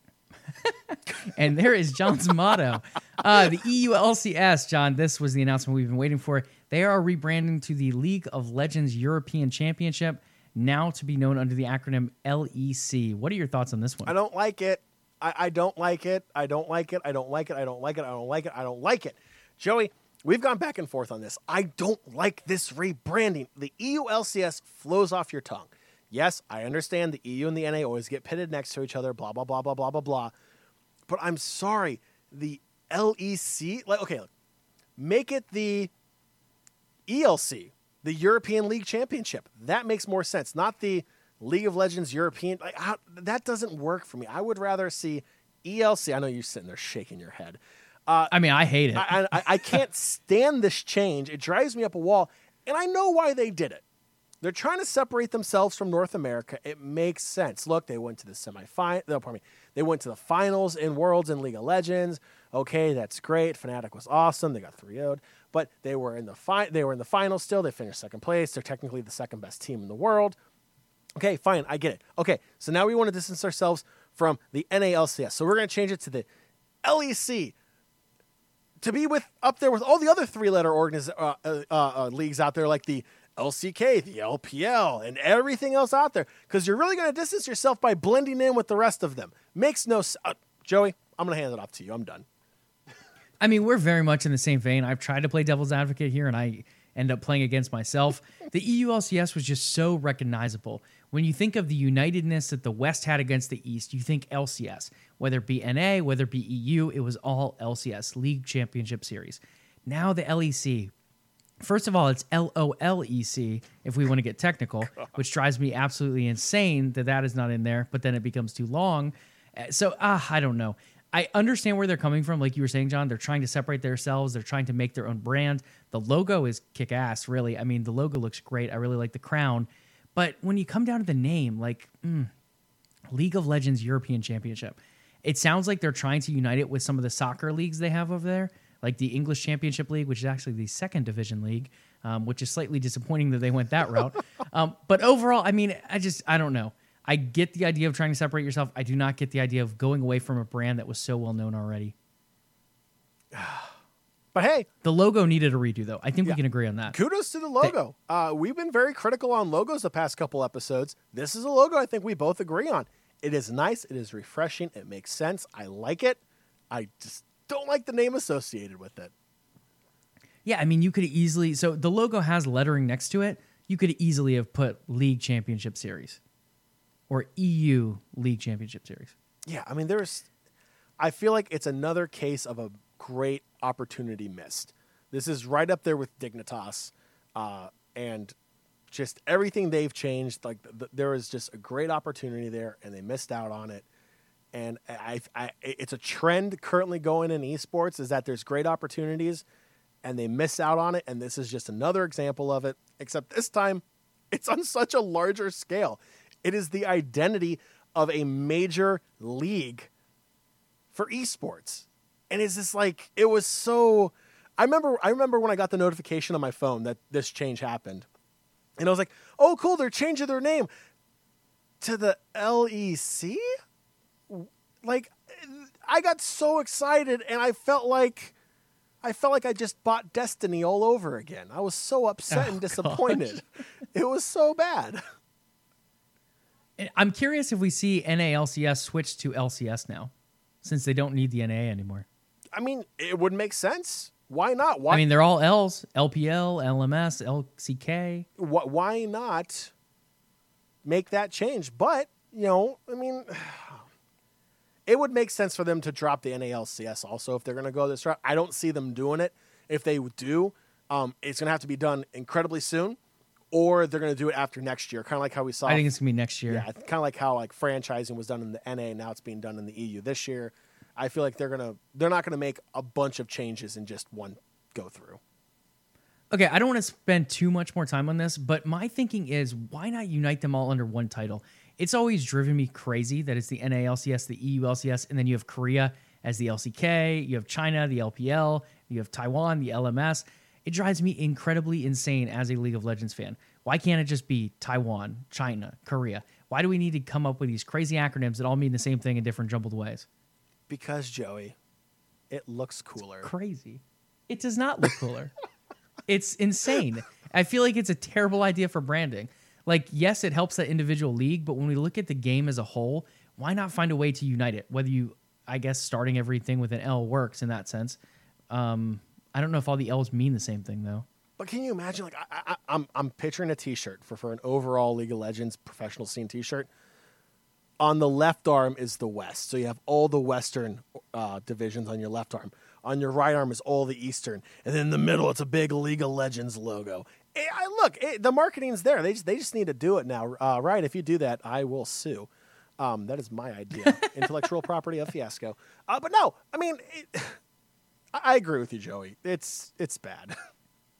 And there is John's motto. Uh, the E U L C S, John, this was the announcement we've been waiting for. They are rebranding to the League of Legends European Championship, now to be known under the acronym L E C. What are your thoughts on this one? I don't like it. I, I don't like it. I don't like it. I don't like it. I don't like it. I don't like it. I don't like it. Joey, we've gone back and forth on this. I don't like this rebranding. The E U L C S flows off your tongue. Yes, I understand the E U and the N A always get pitted next to each other, blah, blah, blah, blah, blah, blah, blah. But I'm sorry, the L E C, like, okay, look, make it the E L C, the European League Championship. That makes more sense. Not the League of Legends European. Like, how, that doesn't work for me. I would rather see E L C. I know you're sitting there shaking your head. Uh, I mean, I hate it. I, I, I can't stand this change. It drives me up a wall, and I know why they did it. They're trying to separate themselves from North America. It makes sense. Look, they went to the semifinal. No, pardon me. They went to the finals in Worlds and League of Legends. Okay, that's great. Fnatic was awesome. They got three oh'd, but they were in the fi- They were in the finals still. They finished second place. They're technically the second best team in the world. Okay, fine. I get it. Okay, so now we want to distance ourselves from the N A L C S. So we're going to change it to the L E C. To be with up there with all the other three-letter organiz- uh, uh, uh, leagues out there, like the L C K, the L P L, and everything else out there, because you're really going to distance yourself by blending in with the rest of them. Makes no sense. Uh, Joey, I'm going to hand it off to you. I'm done. I mean, we're very much in the same vein. I've tried to play devil's advocate here, and I end up playing against myself. The E U L C S was just so recognizable. When you think of the unitedness that the West had against the East, you think L C S. Whether it be N A, whether it be E U, it was all L C S, League Championship Series. Now the L E C. First of all, it's L O L E C, if we want to get technical, which drives me absolutely insane that that is not in there, but then it becomes too long. Uh, So, ah, I don't know. I understand where they're coming from. Like you were saying, John, they're trying to separate themselves. They're trying to make their own brand. The logo is kick-ass, really. I mean, the logo looks great. I really like the crown. But when you come down to the name, like mm, League of Legends European Championship, it sounds like they're trying to unite it with some of the soccer leagues they have over there, like the English Championship League, which is actually the second division league, um, which is slightly disappointing that they went that route. Um, but overall, I mean, I just, I don't know. I get the idea of trying to separate yourself. I do not get the idea of going away from a brand that was so well known already. But hey, the logo needed a redo, though. I think yeah. we can agree on that. Kudos to the logo. Uh, we've been very critical on logos the past couple episodes. This is a logo I think we both agree on. It is nice. It is refreshing. It makes sense. I like it. I just don't like the name associated with it. Yeah, I mean, you could easily... So the logo has lettering next to it. You could easily have put League Championship Series or E U League Championship Series. Yeah, I mean, there's... I feel like it's another case of a great opportunity missed. This is right up there with Dignitas, uh, and just everything they've changed. Like th- th- there was just a great opportunity there, and they missed out on it. And I, I, it's a trend currently going in esports is that there's great opportunities, and they miss out on it. And this is just another example of it. Except this time, it's on such a larger scale. It is the identity of a major league for esports. And it's just like, it was so, I remember, I remember when I got the notification on my phone that this change happened, and I was like, oh, cool. They're changing their name to the L E C. Like, I got so excited, and I felt like, I felt like I just bought Destiny all over again. I was so upset oh, and disappointed. It was so bad. I'm curious if we see N A L C S switch to L C S now, since they don't need the N A anymore. I mean, it would make sense. Why not? Why? I mean, they're all L's: L P L, L M S, L C K. Wh- why not make that change? But, you know, I mean, it would make sense for them to drop the N A L C S also if they're going to go this route. I don't see them doing it. If they do, um, it's going to have to be done incredibly soon, or they're going to do it after next year, kind of like how we saw. I think it's going to be next year. Yeah, kind of like how like franchising was done in the N A, now it's being done in the E U this year. I feel like they're gonna they're not gonna make a bunch of changes in just one go through. Okay, I don't want to spend too much more time on this, but my thinking is, why not unite them all under one title? It's always driven me crazy that it's the N A L C S, the E U L C S, and then you have Korea as the L C K, you have China, the L P L, you have Taiwan, the L M S. It drives me incredibly insane as a League of Legends fan. Why can't it just be Taiwan, China, Korea? Why do we need to come up with these crazy acronyms that all mean the same thing in different jumbled ways? Because, Joey, it looks cooler. It's crazy. It does not look cooler. It's insane. I feel like it's a terrible idea for branding. Like, yes, it helps that individual league, but when we look at the game as a whole, why not find a way to unite it? Whether you, I guess, starting everything with an L works in that sense. Um, I don't know if all the L's mean the same thing, though. But can you imagine, like, I, I, I'm I'm picturing a T-shirt for, for an overall League of Legends professional scene T-shirt. On the left arm is the West. So you have all the Western uh, divisions on your left arm. On your right arm is all the Eastern. And then in the middle, it's a big League of Legends logo. It, I, look, it, the marketing's there. They just, they just need to do it now. Uh, right, if you do that, I will sue. Um, that is my idea. Intellectual property of Fiasco. Uh, but no, I mean, it, I, I agree with you, Joey. It's it's bad.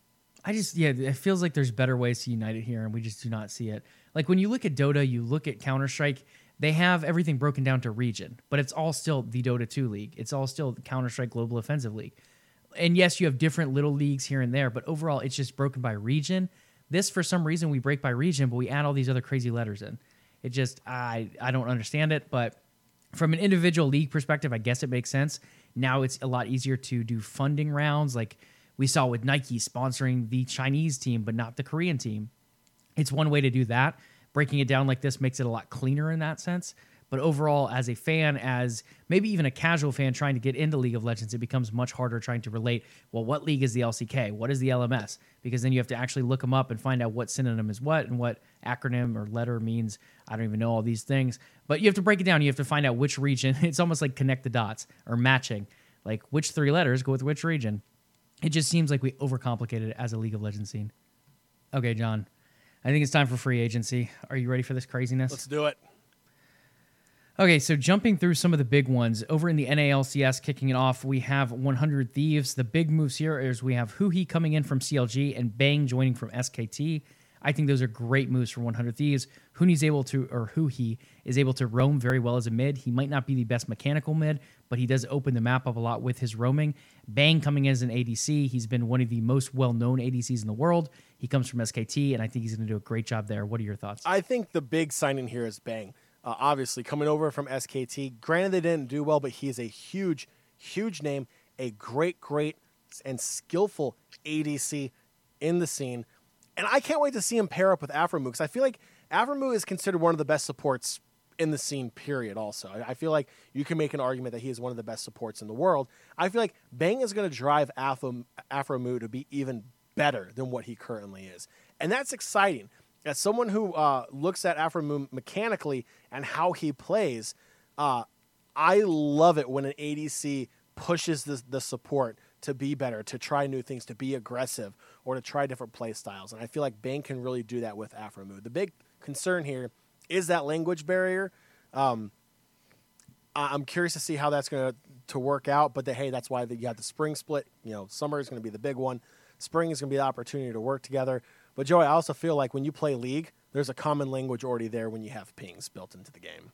I just, yeah, it feels like there's better ways to unite it here, and we just do not see it. Like when you look at Dota, you look at Counter-Strike, they have everything broken down to region, but it's all still the Dota two League. It's all still the Counter-Strike Global Offensive League. And yes, you have different little leagues here and there, but overall, it's just broken by region. This, for some reason, we break by region, but we add all these other crazy letters in. It just, I, I don't understand it, but from an individual league perspective, I guess it makes sense. Now it's a lot easier to do funding rounds, like we saw with Nike sponsoring the Chinese team, but not the Korean team. It's one way to do that. Breaking it down like this makes it a lot cleaner in that sense. But overall, as a fan, as maybe even a casual fan trying to get into League of Legends, it becomes much harder trying to relate, well, what league is the L C K? What is the L M S? Because then you have to actually look them up and find out what synonym is what and what acronym or letter means. I don't even know all these things. But you have to break it down. You have to find out which region. It's almost like connect the dots or matching. Like which three letters go with which region. It just seems like we overcomplicated it as a League of Legends scene. Okay, John. I think it's time for free agency. Are you ready for this craziness? Let's do it. Okay, so jumping through some of the big ones. Over in the N A L C S, kicking it off, we have one hundred Thieves. The big moves here is we have Huhi coming in from C L G and Bang joining from S K T. I think those are great moves for one hundred Thieves. Huni's able to, or Huhi is able to roam very well as a mid. He might not be the best mechanical mid, but he does open the map up a lot with his roaming. Bang coming in as an A D C. He's been one of the most well-known A D Cs in the world. He comes from S K T, and I think he's going to do a great job there. What are your thoughts? I think the big signing here is Bang. Uh, obviously, coming over from S K T. Granted, they didn't do well, but he is a huge, huge name, a great, great, and skillful A D C in the scene. And I can't wait to see him pair up with Aphromoo, because I feel like Aphromoo is considered one of the best supports in the scene, period, also. I feel like you can make an argument that he is one of the best supports in the world. I feel like Bang is going to drive Aphromoo to be even better than what he currently is. And that's exciting. As someone who uh, looks at Aphromoo mechanically and how he plays, uh, I love it when an A D C pushes the, the support to be better, to try new things, to be aggressive, or to try different play styles. And I feel like Bang can really do that with Aphromoo. The big concern here is that language barrier. Um, I'm curious to see how that's going to to work out, but the, hey, that's why the, you got the spring split. You know, summer is going to be the big one. Spring is going to be the opportunity to work together. But, Joey, I also feel like when you play League, there's a common language already there when you have pings built into the game.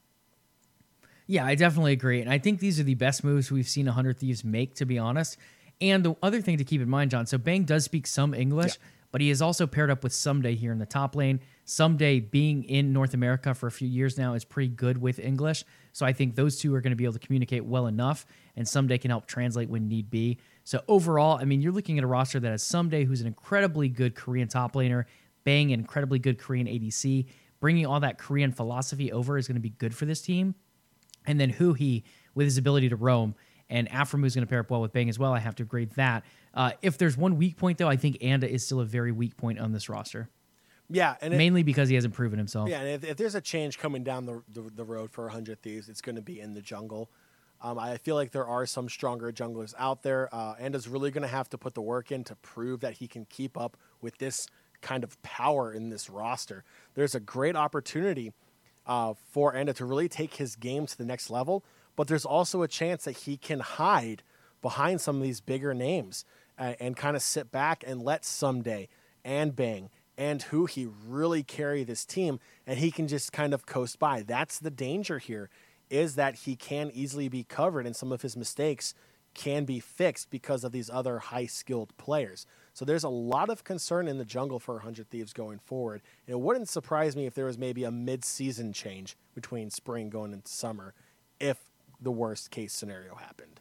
Yeah, I definitely agree. And I think these are the best moves we've seen one hundred Thieves make, to be honest. And the other thing to keep in mind, John, so Bang does speak some English, yeah. but he is also paired up with Someday here in the top lane. Someday, being in North America for a few years now, is pretty good with English. So I think those two are going to be able to communicate well enough, and Someday can help translate when need be. So overall, I mean, you're looking at a roster that has Someday, who's an incredibly good Korean top laner, Bang, an incredibly good Korean A D C. Bringing all that Korean philosophy over is going to be good for this team. And then Huhi, with his ability to roam, and Aphromoo is going to pair up well with Bang as well. I have to agree with that. Uh, if there's one weak point, though, I think Anda is still a very weak point on this roster. Yeah, and mainly it, because he hasn't proven himself. Yeah, and if, if there's a change coming down the the, the road for one hundred Thieves, it's going to be in the jungle. Um, I feel like there are some stronger junglers out there. Uh, Anda's really going to have to put the work in to prove that he can keep up with this kind of power in this roster. There's a great opportunity uh, for Anda to really take his game to the next level, but there's also a chance that he can hide behind some of these bigger names uh, and kind of sit back and let Someday and Bang and Huhi really carry this team, and he can just kind of coast by. That's the danger here, is that he can easily be covered and some of his mistakes can be fixed because of these other high-skilled players. So there's a lot of concern in the jungle for one hundred Thieves going forward. And it wouldn't surprise me if there was maybe a mid-season change between spring going into summer if the worst-case scenario happened.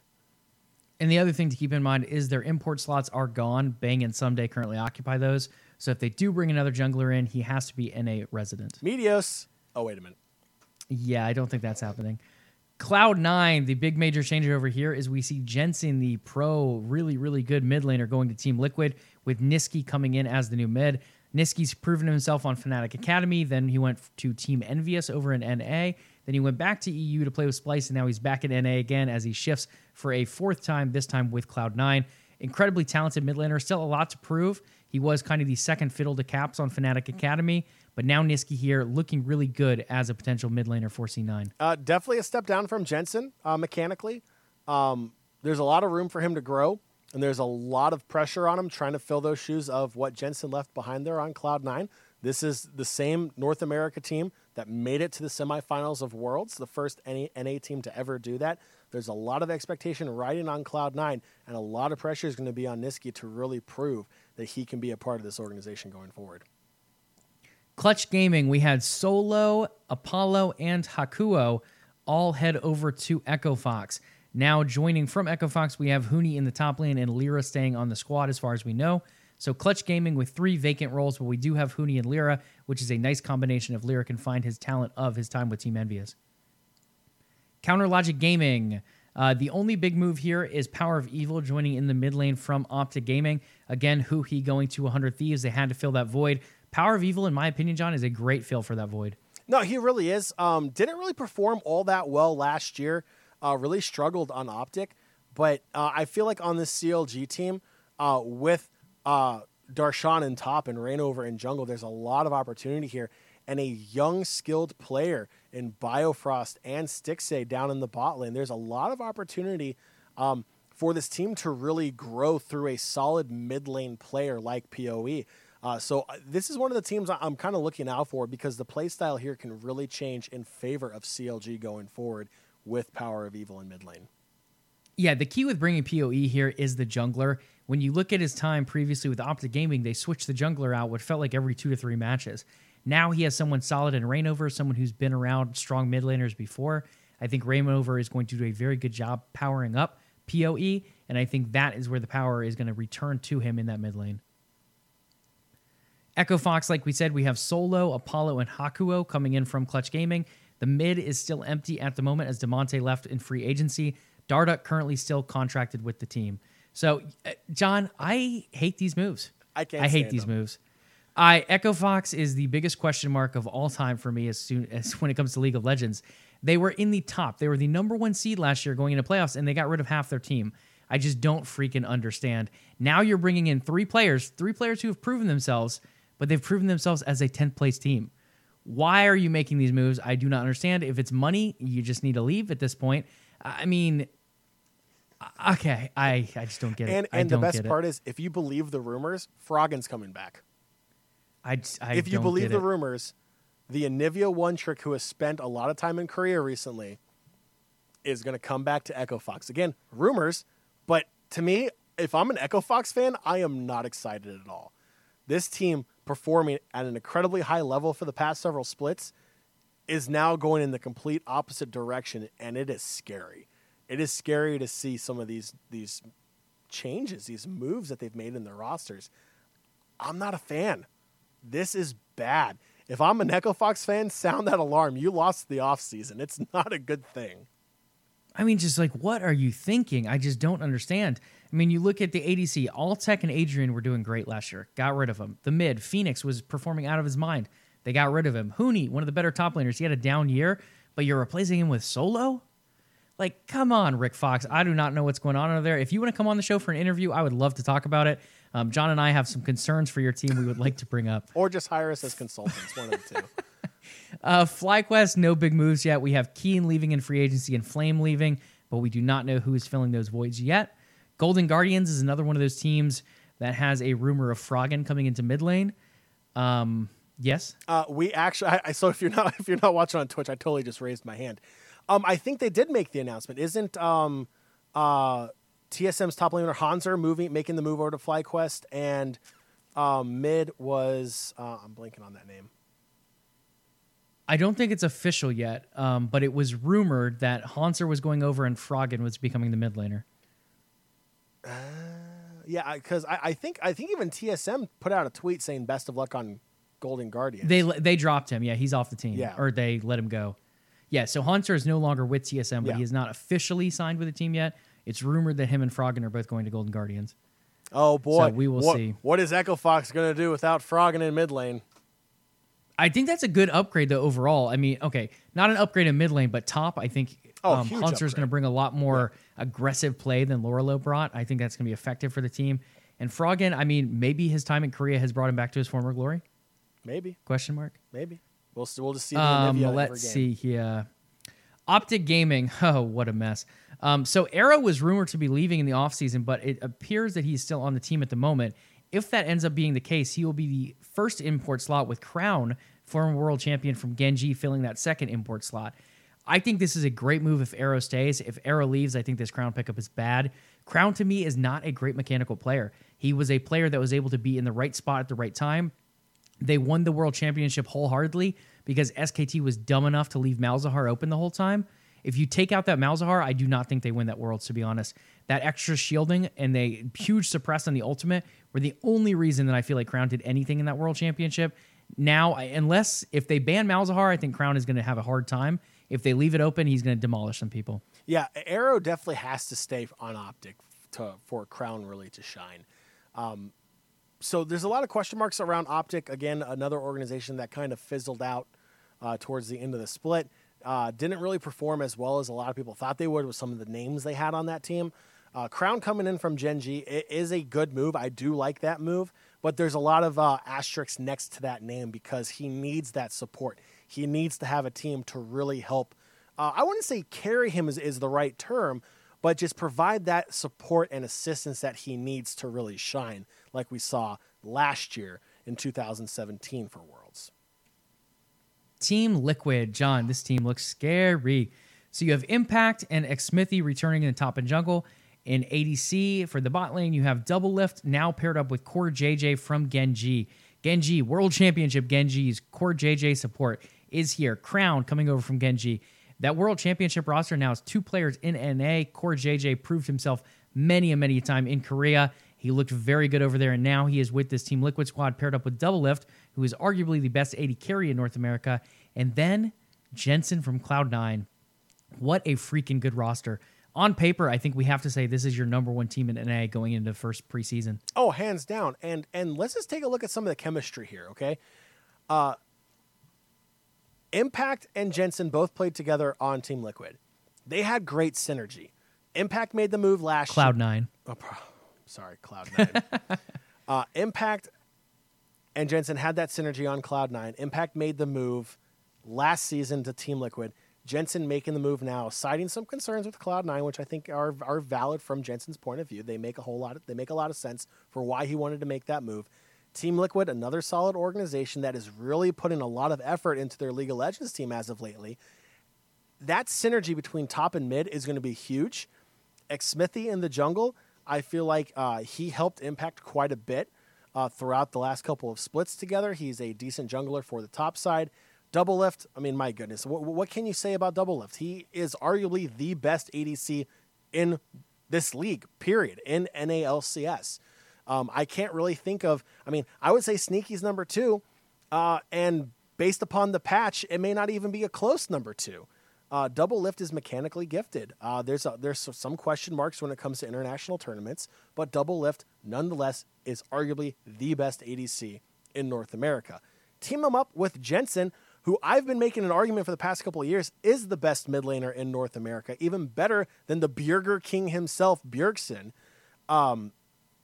And the other thing to keep in mind is their import slots are gone. Bang and Someday currently occupy those. So if they do bring another jungler in, he has to be N A resident. Meteos. Oh, wait a minute. Yeah, I don't think that's happening. Cloud nine, the big major change over here is we see Jensen, the pro, really, really good mid laner, going to Team Liquid, with Niski coming in as the new mid. Niski's proven himself on Fnatic Academy. Then he went to Team Envious over in N A. Then he went back to E U to play with Splice, and now he's back in N A again as he shifts for a fourth time, this time with Cloud nine. Incredibly talented mid laner, still a lot to prove. He was kind of the second fiddle to Caps on Fnatic Academy, but now Niski here looking really good as a potential mid laner for C nine. Uh, definitely a step down from Jensen uh, mechanically. Um, there's a lot of room for him to grow. And there's a lot of pressure on him trying to fill those shoes of what Jensen left behind there on Cloud nine. This is the same North America team that made it to the semifinals of Worlds, the first N A team to ever do that. There's a lot of expectation riding on Cloud nine, and a lot of pressure is going to be on Niski to really prove that he can be a part of this organization going forward. Clutch Gaming, we had Solo, Apollo, and Hakuo all head over to Echo Fox. Now joining from Echo Fox, we have Huni in the top lane and Lyra staying on the squad as far as we know. So Clutch Gaming with three vacant roles, but we do have Huni and Lyra, which is a nice combination if Lyra can find his talent of his time with Team Envious. Counter Logic Gaming. Uh, the only big move here is Power of Evil joining in the mid lane from Optic Gaming. Again, Huhi going to one hundred Thieves. They had to fill that void. Power of Evil, in my opinion, John, is a great fill for that void. No, he really is. Um, didn't really perform all that well last year. Uh, really struggled on Optic. But uh, I feel like on this C L G team, uh, with uh, Darshan in top and Reignover in jungle, there's a lot of opportunity here. And a young, skilled player in Biofrost and Stixxay down in the bot lane. There's a lot of opportunity um, for this team to really grow through a solid mid lane player like P O E. Uh, so this is one of the teams I'm kind of looking out for because the play style here can really change in favor of C L G going forward with Power of Evil in mid lane. Yeah, the key with bringing P O E here is the jungler. When you look at his time previously with Optic Gaming, they switched the jungler out what felt like every two to three matches. Now he has someone solid in Reignover, someone who's been around strong mid laners before. I think Reignover is going to do a very good job powering up P O E, and I think that is where the power is going to return to him in that mid lane. Echo Fox, like we said, we have Solo, Apollo, and Hakuo coming in from Clutch Gaming. The mid is still empty at the moment as DeMonte left in free agency. Darduck currently still contracted with the team. So, uh, John, I hate these moves. I can't I hate stand these them. moves. I Echo Fox is the biggest question mark of all time for me as soon as when it comes to League of Legends. They were in the top. They were the number one seed last year going into playoffs, and they got rid of half their team. I just don't freaking understand. Now you're bringing in three players, three players who have proven themselves, but they've proven themselves as a tenth place team. Why are you making these moves? I do not understand. If it's money, you just need to leave at this point. I mean, okay, I, I just don't get it. And, I and the don't best get part it. is, if you believe the rumors, Froggen's coming back. I, just- I if you don't believe get the it. rumors, the Anivia One Trick, who has spent a lot of time in Korea recently, is going to come back to Echo Fox. Again, rumors, but to me, if I'm an Echo Fox fan, I am not excited at all. This team performing at an incredibly high level for the past several splits is now going in the complete opposite direction, and it is scary. It is scary to see some of these these changes, these moves that they've made in their rosters. I'm not a fan. This is bad. If I'm an Echo Fox fan, sound that alarm. You lost the offseason. It's not a good thing. I mean, just like, what are you thinking? I just don't understand. I mean, you look at the A D C. Alltech and Adrian were doing great last year. Got rid of him. The mid, Phoenix, was performing out of his mind. They got rid of him. Huni, one of the better top laners. He had a down year, but you're replacing him with Solo? Like, come on, Rick Fox. I do not know what's going on over there. If you want to come on the show for an interview, I would love to talk about it. Um, John and I have some concerns for your team we would like to bring up. Or just hire us as consultants, one of the two. Uh, FlyQuest, no big moves yet. We have Keen leaving in free agency and Flame leaving, but we do not know who is filling those voids yet. Golden Guardians is another one of those teams that has a rumor of Froggen coming into mid lane. Um, yes? Uh, we actually, I, I, so if you're not if you're not watching on Twitch, I totally just raised my hand. Um, I think they did make the announcement. Isn't um, uh, T S M's top laner Hanser moving, making the move over to FlyQuest, and um, mid was uh, I'm blanking on that name. I don't think it's official yet, um, but it was rumored that Hanser was going over and Froggen was becoming the mid laner. Uh, yeah, because I, I think I think even T S M put out a tweet saying best of luck on Golden Guardians. They they dropped him. Yeah, he's off the team. Yeah. Or they let him go. Yeah, so Hanser is no longer with T S M, but Yeah. he is not officially signed with the team yet. It's rumored that him and Froggen are both going to Golden Guardians. Oh boy, So we will what, see. What is Echo Fox going to do without Froggen in mid lane? I think that's a good upgrade, though, overall. I mean, okay, not an upgrade in mid lane, but top, I think Oh, um, huge Hanser is going to upgrade. bring a lot more aggressive play than Lorelo brought. I think that's going to be effective for the team. And Froggen, I mean, maybe his time in Korea has brought him back to his former glory? Maybe, Question mark. maybe we'll we'll just see the Um, Anivia let's every game. see here. Optic Gaming. Oh, what a mess. Um, so Arrow was rumored to be leaving in the offseason, but it appears that he's still on the team at the moment. If that ends up being the case, he will be the first import slot with Crown, former world champion from Genji, filling that second import slot. I think this is a great move if Arrow stays. If Arrow leaves, I think this Crown pickup is bad. Crown, to me, is not a great mechanical player. He was a player that was able to be in the right spot at the right time. They won the world championship wholeheartedly because S K T was dumb enough to leave Malzahar open the whole time. If you take out that Malzahar, I do not think they win that Worlds, to be honest. That extra shielding and the huge suppress on the ultimate were the only reason that I feel like Crown did anything in that world championship. Now, unless if they ban Malzahar, I think Crown is going to have a hard time. If they leave it open, he's going to demolish some people. Yeah, Arrow definitely has to stay on Optic to, for Crown really to shine. Um, so there's a lot of question marks around Optic. Again, another organization that kind of fizzled out uh, towards the end of the split. Uh, didn't really perform as well as a lot of people thought they would with some of the names they had on that team. Uh, Crown coming in from Genji, it is a good move. I do like that move, but there's a lot of uh, asterisks next to that name because he needs that support. He needs to have a team to really help. Uh, I wouldn't say carry him is, is the right term, but just provide that support and assistance that he needs to really shine, like we saw last year in two thousand seventeen for Worlds. Team Liquid. John, this team looks scary. So you have Impact and Xmithie returning in the top and jungle. In A D C, for the bot lane, you have Doublelift now paired up with Core J J from Genji. Genji, World Championship Genji's Core J J support is here. Crown coming over from Genji. That World Championship roster now has two players in N A. Core J J proved himself many and many a time in Korea. He looked very good over there, and now he is with this Team Liquid squad paired up with Doublelift, who is arguably the best A D carry in North America. And then Jensen from Cloud nine. What a freaking good roster. On paper, I think we have to say this is your number one team in N A going into the first preseason. Oh, hands down. And and let's just take a look at some of the chemistry here, okay? Uh, Impact and Jensen both played together on Team Liquid. They had great synergy. Impact made the move last Cloud year. nine. Oh, sorry, Cloud nine. uh, Impact and Jensen had that synergy on Cloud nine. Impact made the move last season to Team Liquid. Jensen making the move now, citing some concerns with Cloud nine, which I think are are valid from Jensen's point of view. They make a whole lot of, they make a lot of sense for why he wanted to make that move. Team Liquid, another solid organization that is really putting a lot of effort into their League of Legends team as of lately. That synergy between top and mid is going to be huge. Xmithie in the jungle, I feel like uh, he helped Impact quite a bit uh, throughout the last couple of splits together. He's a decent jungler for the top side. Doublelift, I mean, my goodness, what, what can you say about Doublelift? He is arguably the best A D C in this league, period, in N A L C S. Um, I can't really think of, I mean, I would say Sneaky's number two, uh, and based upon the patch, it may not even be a close number two. Uh, Doublelift is mechanically gifted. Uh, there's a, there's some question marks when it comes to international tournaments, but Doublelift, nonetheless, is arguably the best A D C in North America. Team him up with Jensen, who I've been making an argument for the past couple of years is the best mid laner in North America, even better than the Burger King himself, Bjergsen. Um,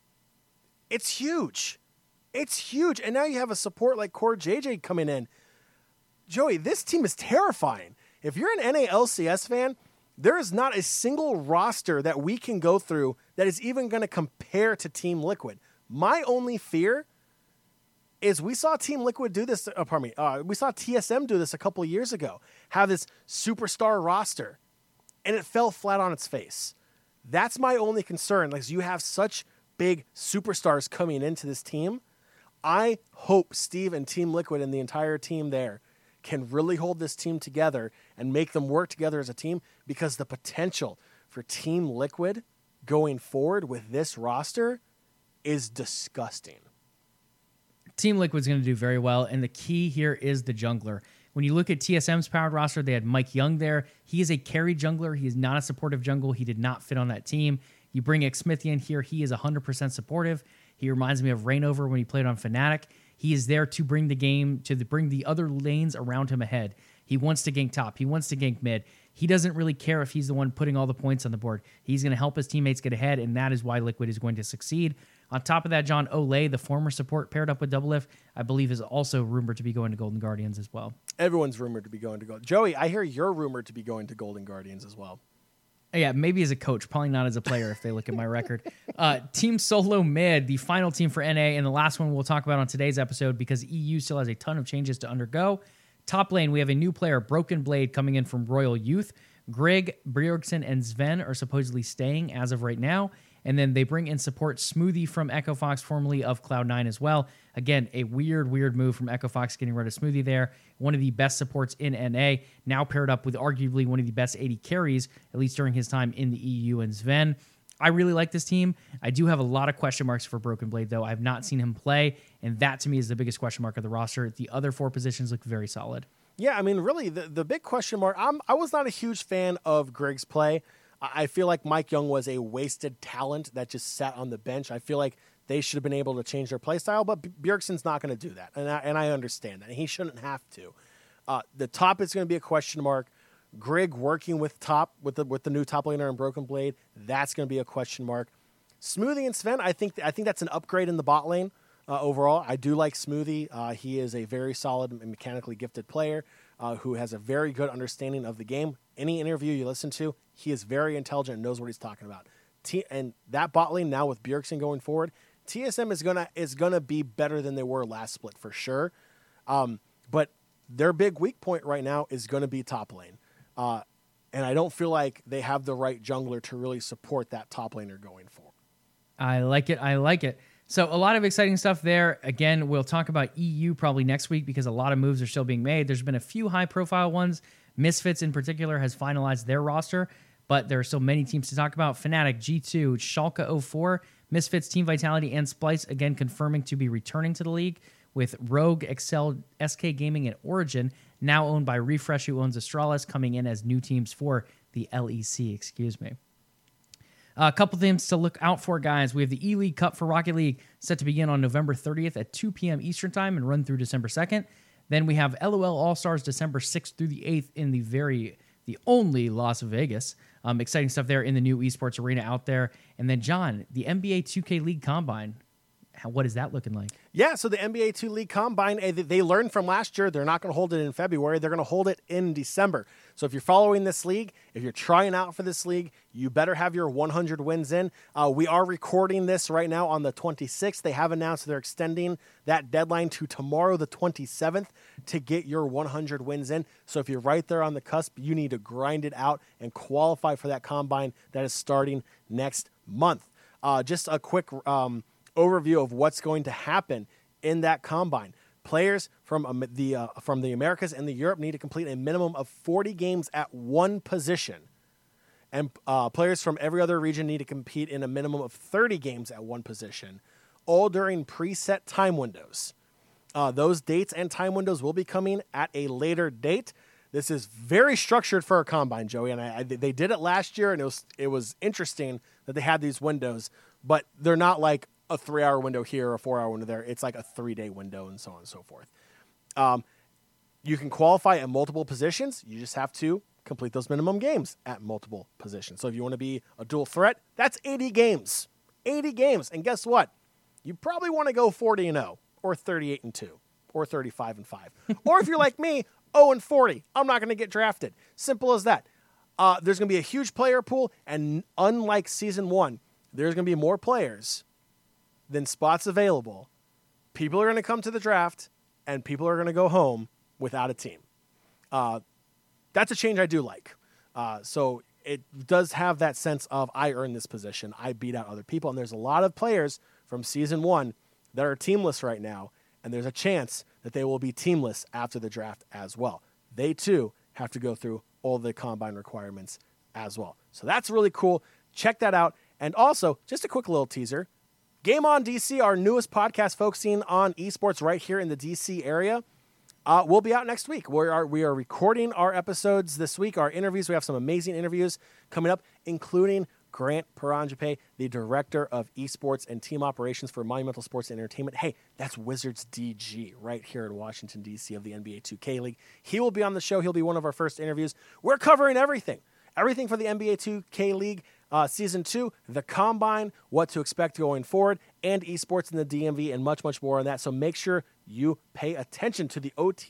it's huge. It's huge. And now you have a support like Core J J coming in. Joey, this team is terrifying. If you're an N A L C S fan, there is not a single roster that we can go through that is even going to compare to Team Liquid. My only fear is we saw Team Liquid do this, uh, pardon me, uh, we saw T S M do this a couple of years ago, have this superstar roster, and it fell flat on its face. That's my only concern, because you have such big superstars coming into this team. I hope Steve and Team Liquid and the entire team there can really hold this team together and make them work together as a team, because the potential for Team Liquid going forward with this roster is disgusting. Team Liquid's going to do very well, and the key here is the jungler. When you look at T S M's powered roster, they had Mike Young there. He is a carry jungler. He is not a supportive jungle. He did not fit on that team. You bring Xmithie in here. He is one hundred percent supportive. He reminds me of Rainover when he played on Fnatic. He is there to bring the game, to the, bring the other lanes around him ahead. He wants to gank top. He wants to gank mid. He doesn't really care if he's the one putting all the points on the board. He's going to help his teammates get ahead, and that is why Liquid is going to succeed. On top of that, John Olay, the former support paired up with Doublelift, I believe is also rumored to be going to Golden Guardians as well. Everyone's rumored to be going to go. Joey, I hear you're rumored to be going to Golden Guardians as well. Yeah, maybe as a coach, probably not as a player if they look at my record. Uh, team Solo Mid, the final team for N A, and the last one we'll talk about on today's episode because E U still has a ton of changes to undergo. Top lane, we have a new player, Broken Blade, coming in from Royal Youth. Greg, Bjergsen, and Sven are supposedly staying as of right now. And then they bring in support Smoothie from Echo Fox, formerly of Cloud nine as well. Again, a weird, weird move from Echo Fox getting rid of Smoothie there. One of the best supports in N A, now paired up with arguably one of the best A D carries, at least during his time in the E U and Sven. I really like this team. I do have a lot of question marks for Broken Blade, though. I have not seen him play, and that to me is the biggest question mark of the roster. The other four positions look very solid. Yeah, I mean, really, the, the big question mark, I'm, I was not a huge fan of Grig's play. I feel like Mike Young was a wasted talent that just sat on the bench. I feel like they should have been able to change their play style, but Bjergsen's not going to do that, and I, and I understand that. He shouldn't have to. Uh, the top is going to be a question mark. Grig working with top with the with the new top laner and Broken Blade, that's going to be a question mark. Smoothie and Sven, I think I think that's an upgrade in the bot lane uh, overall. I do like Smoothie. Uh, he is a very solid and mechanically gifted player uh, who has a very good understanding of the game. Any interview you listen to, he is very intelligent and knows what he's talking about. T- and that bot lane now with Bjergsen going forward, T S M is gonna is gonna be better than they were last split for sure. Um, but their big weak point right now is going to be top lane. Uh, and I don't feel like they have the right jungler to really support that top laner going forward. I like it. I like it. So a lot of exciting stuff there. Again, we'll talk about E U probably next week because a lot of moves are still being made. There's been a few high-profile ones. Misfits in particular has finalized their roster, but there are still many teams to talk about. Fnatic, G two, Schalke oh four, Misfits, Team Vitality, and Splice, again, confirming to be returning to the league, with Rogue, Excel, S K Gaming, and Origin, now owned by Refresh, who owns Astralis, coming in as new teams for the L E C, excuse me. A couple things to look out for, guys. We have the E-League Cup for Rocket League set to begin on November thirtieth at two p.m. Eastern Time and run through December second. Then we have LOL All-Stars December sixth through the eighth in the very, the only Las Vegas. Um, exciting stuff there in the new esports arena out there. And then, John, the N B A two K League Combine. How, what is that looking like? Yeah, so the N B A two League Combine, they learned from last year. They're not going to hold it in February. They're going to hold it in December. So if you're following this league, if you're trying out for this league, you better have your one hundred wins in. Uh, we are recording this right now on the twenty-sixth. They have announced they're extending that deadline to tomorrow, the twenty-seventh, to get your one hundred wins in. So if you're right there on the cusp, you need to grind it out and qualify for that combine that is starting next month. Uh, just a quick um, overview of what's going to happen in that combine. Players from um, the uh, from the Americas and the Europe need to complete a minimum of forty games at one position. And uh, players from every other region need to compete in a minimum of thirty games at one position, all during preset time windows. Uh, those dates and time windows will be coming at a later date. This is very structured for a combine, Joey, and I, I, they did it last year, and it was it was interesting that they had these windows, but they're not like a three-hour window here or a four-hour window there. It's like a three-day window and so on and so forth. Um, you can qualify at multiple positions. You just have to complete those minimum games at multiple positions. So if you want to be a dual threat, that's eighty games. eighty games. And guess what? You probably want to go forty and oh or thirty-eight and two or thirty-five and five. Or if you're like me, oh and forty. I'm not going to get drafted. Simple as that. Uh, there's going to be a huge player pool, and unlike season one, there's going to be more players than spots available. People are going to come to the draft, and people are going to go home without a team. Uh, that's a change I do like. Uh, so it does have that sense of I earned this position. I beat out other people. And there's a lot of players from season one that are teamless right now, and there's a chance that they will be teamless after the draft as well. They, too, have to go through all the combine requirements as well. So that's really cool. Check that out. And also, just a quick little teaser, Game On D C, our newest podcast focusing on esports right here in the D C area, uh, will be out next week. We are, we are recording our episodes this week, our interviews. We have some amazing interviews coming up, including Grant Paranjape, the Director of Esports and Team Operations for Monumental Sports and Entertainment. Hey, that's Wizards D G right here in Washington, D C of the N B A two K League. He will be on the show. He'll be one of our first interviews. We're covering everything. Everything for the N B A two K League uh, Season two, the Combine, what to expect going forward, and esports in the D M V, and much, much more on that. So make sure you pay attention to the O T N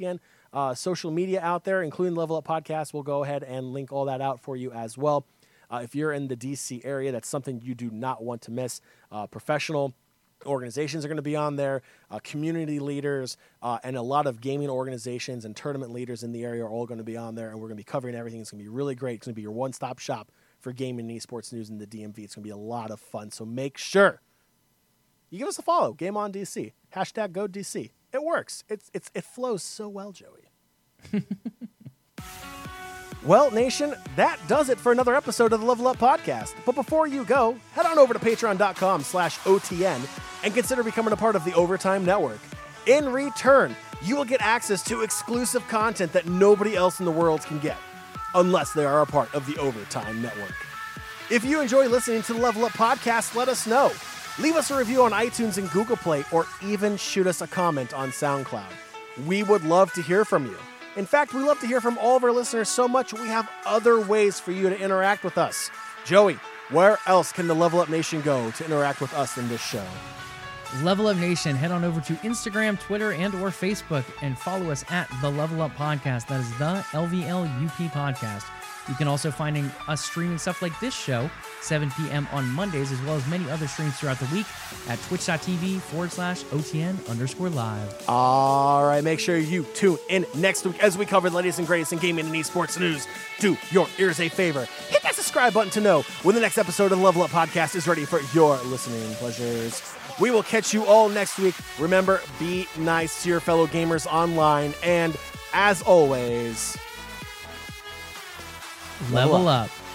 uh, social media out there, including Level Up Podcast. We'll go ahead and link all that out for you as well. Uh, if you're in the D C area, that's something you do not want to miss. Uh, professional organizations are going to be on there, uh, community leaders, uh, and a lot of gaming organizations and tournament leaders in the area are all going to be on there, and we're going to be covering everything. It's going to be really great. It's going to be your one-stop shop for gaming and esports news in the D M V. It's going to be a lot of fun, so make sure you give us a follow. Game On D C. Hashtag Go D C. It works. It's, it's, it flows so well, Joey. Well, Nation, that does it for another episode of the Level Up Podcast. But before you go, head on over to patreon.com slash OTN and consider becoming a part of the Overtime Network. In return, you will get access to exclusive content that nobody else in the world can get, unless they are a part of the Overtime Network. If you enjoy listening to the Level Up Podcast, let us know. Leave us a review on iTunes and Google Play, or even shoot us a comment on SoundCloud. We would love to hear from you. In fact, we love to hear from all of our listeners so much we have other ways for you to interact with us. Joey, where else can the Level Up Nation go to interact with us in this show? Level Up Nation, head on over to Instagram, Twitter, and or Facebook and follow us at The Level Up Podcast. That is the L V L U P Podcast. You can also find us streaming stuff like this show, seven p.m. on Mondays, as well as many other streams throughout the week at twitch.tv forward slash OTN underscore live. All right, make sure you tune in next week as we cover the latest and greatest in gaming and esports news. Do your ears a favor. Hit that subscribe button to know when the next episode of the Level Up Podcast is ready for your listening pleasures. We will catch you all next week. Remember, be nice to your fellow gamers online. And as always, Level, Level up. up.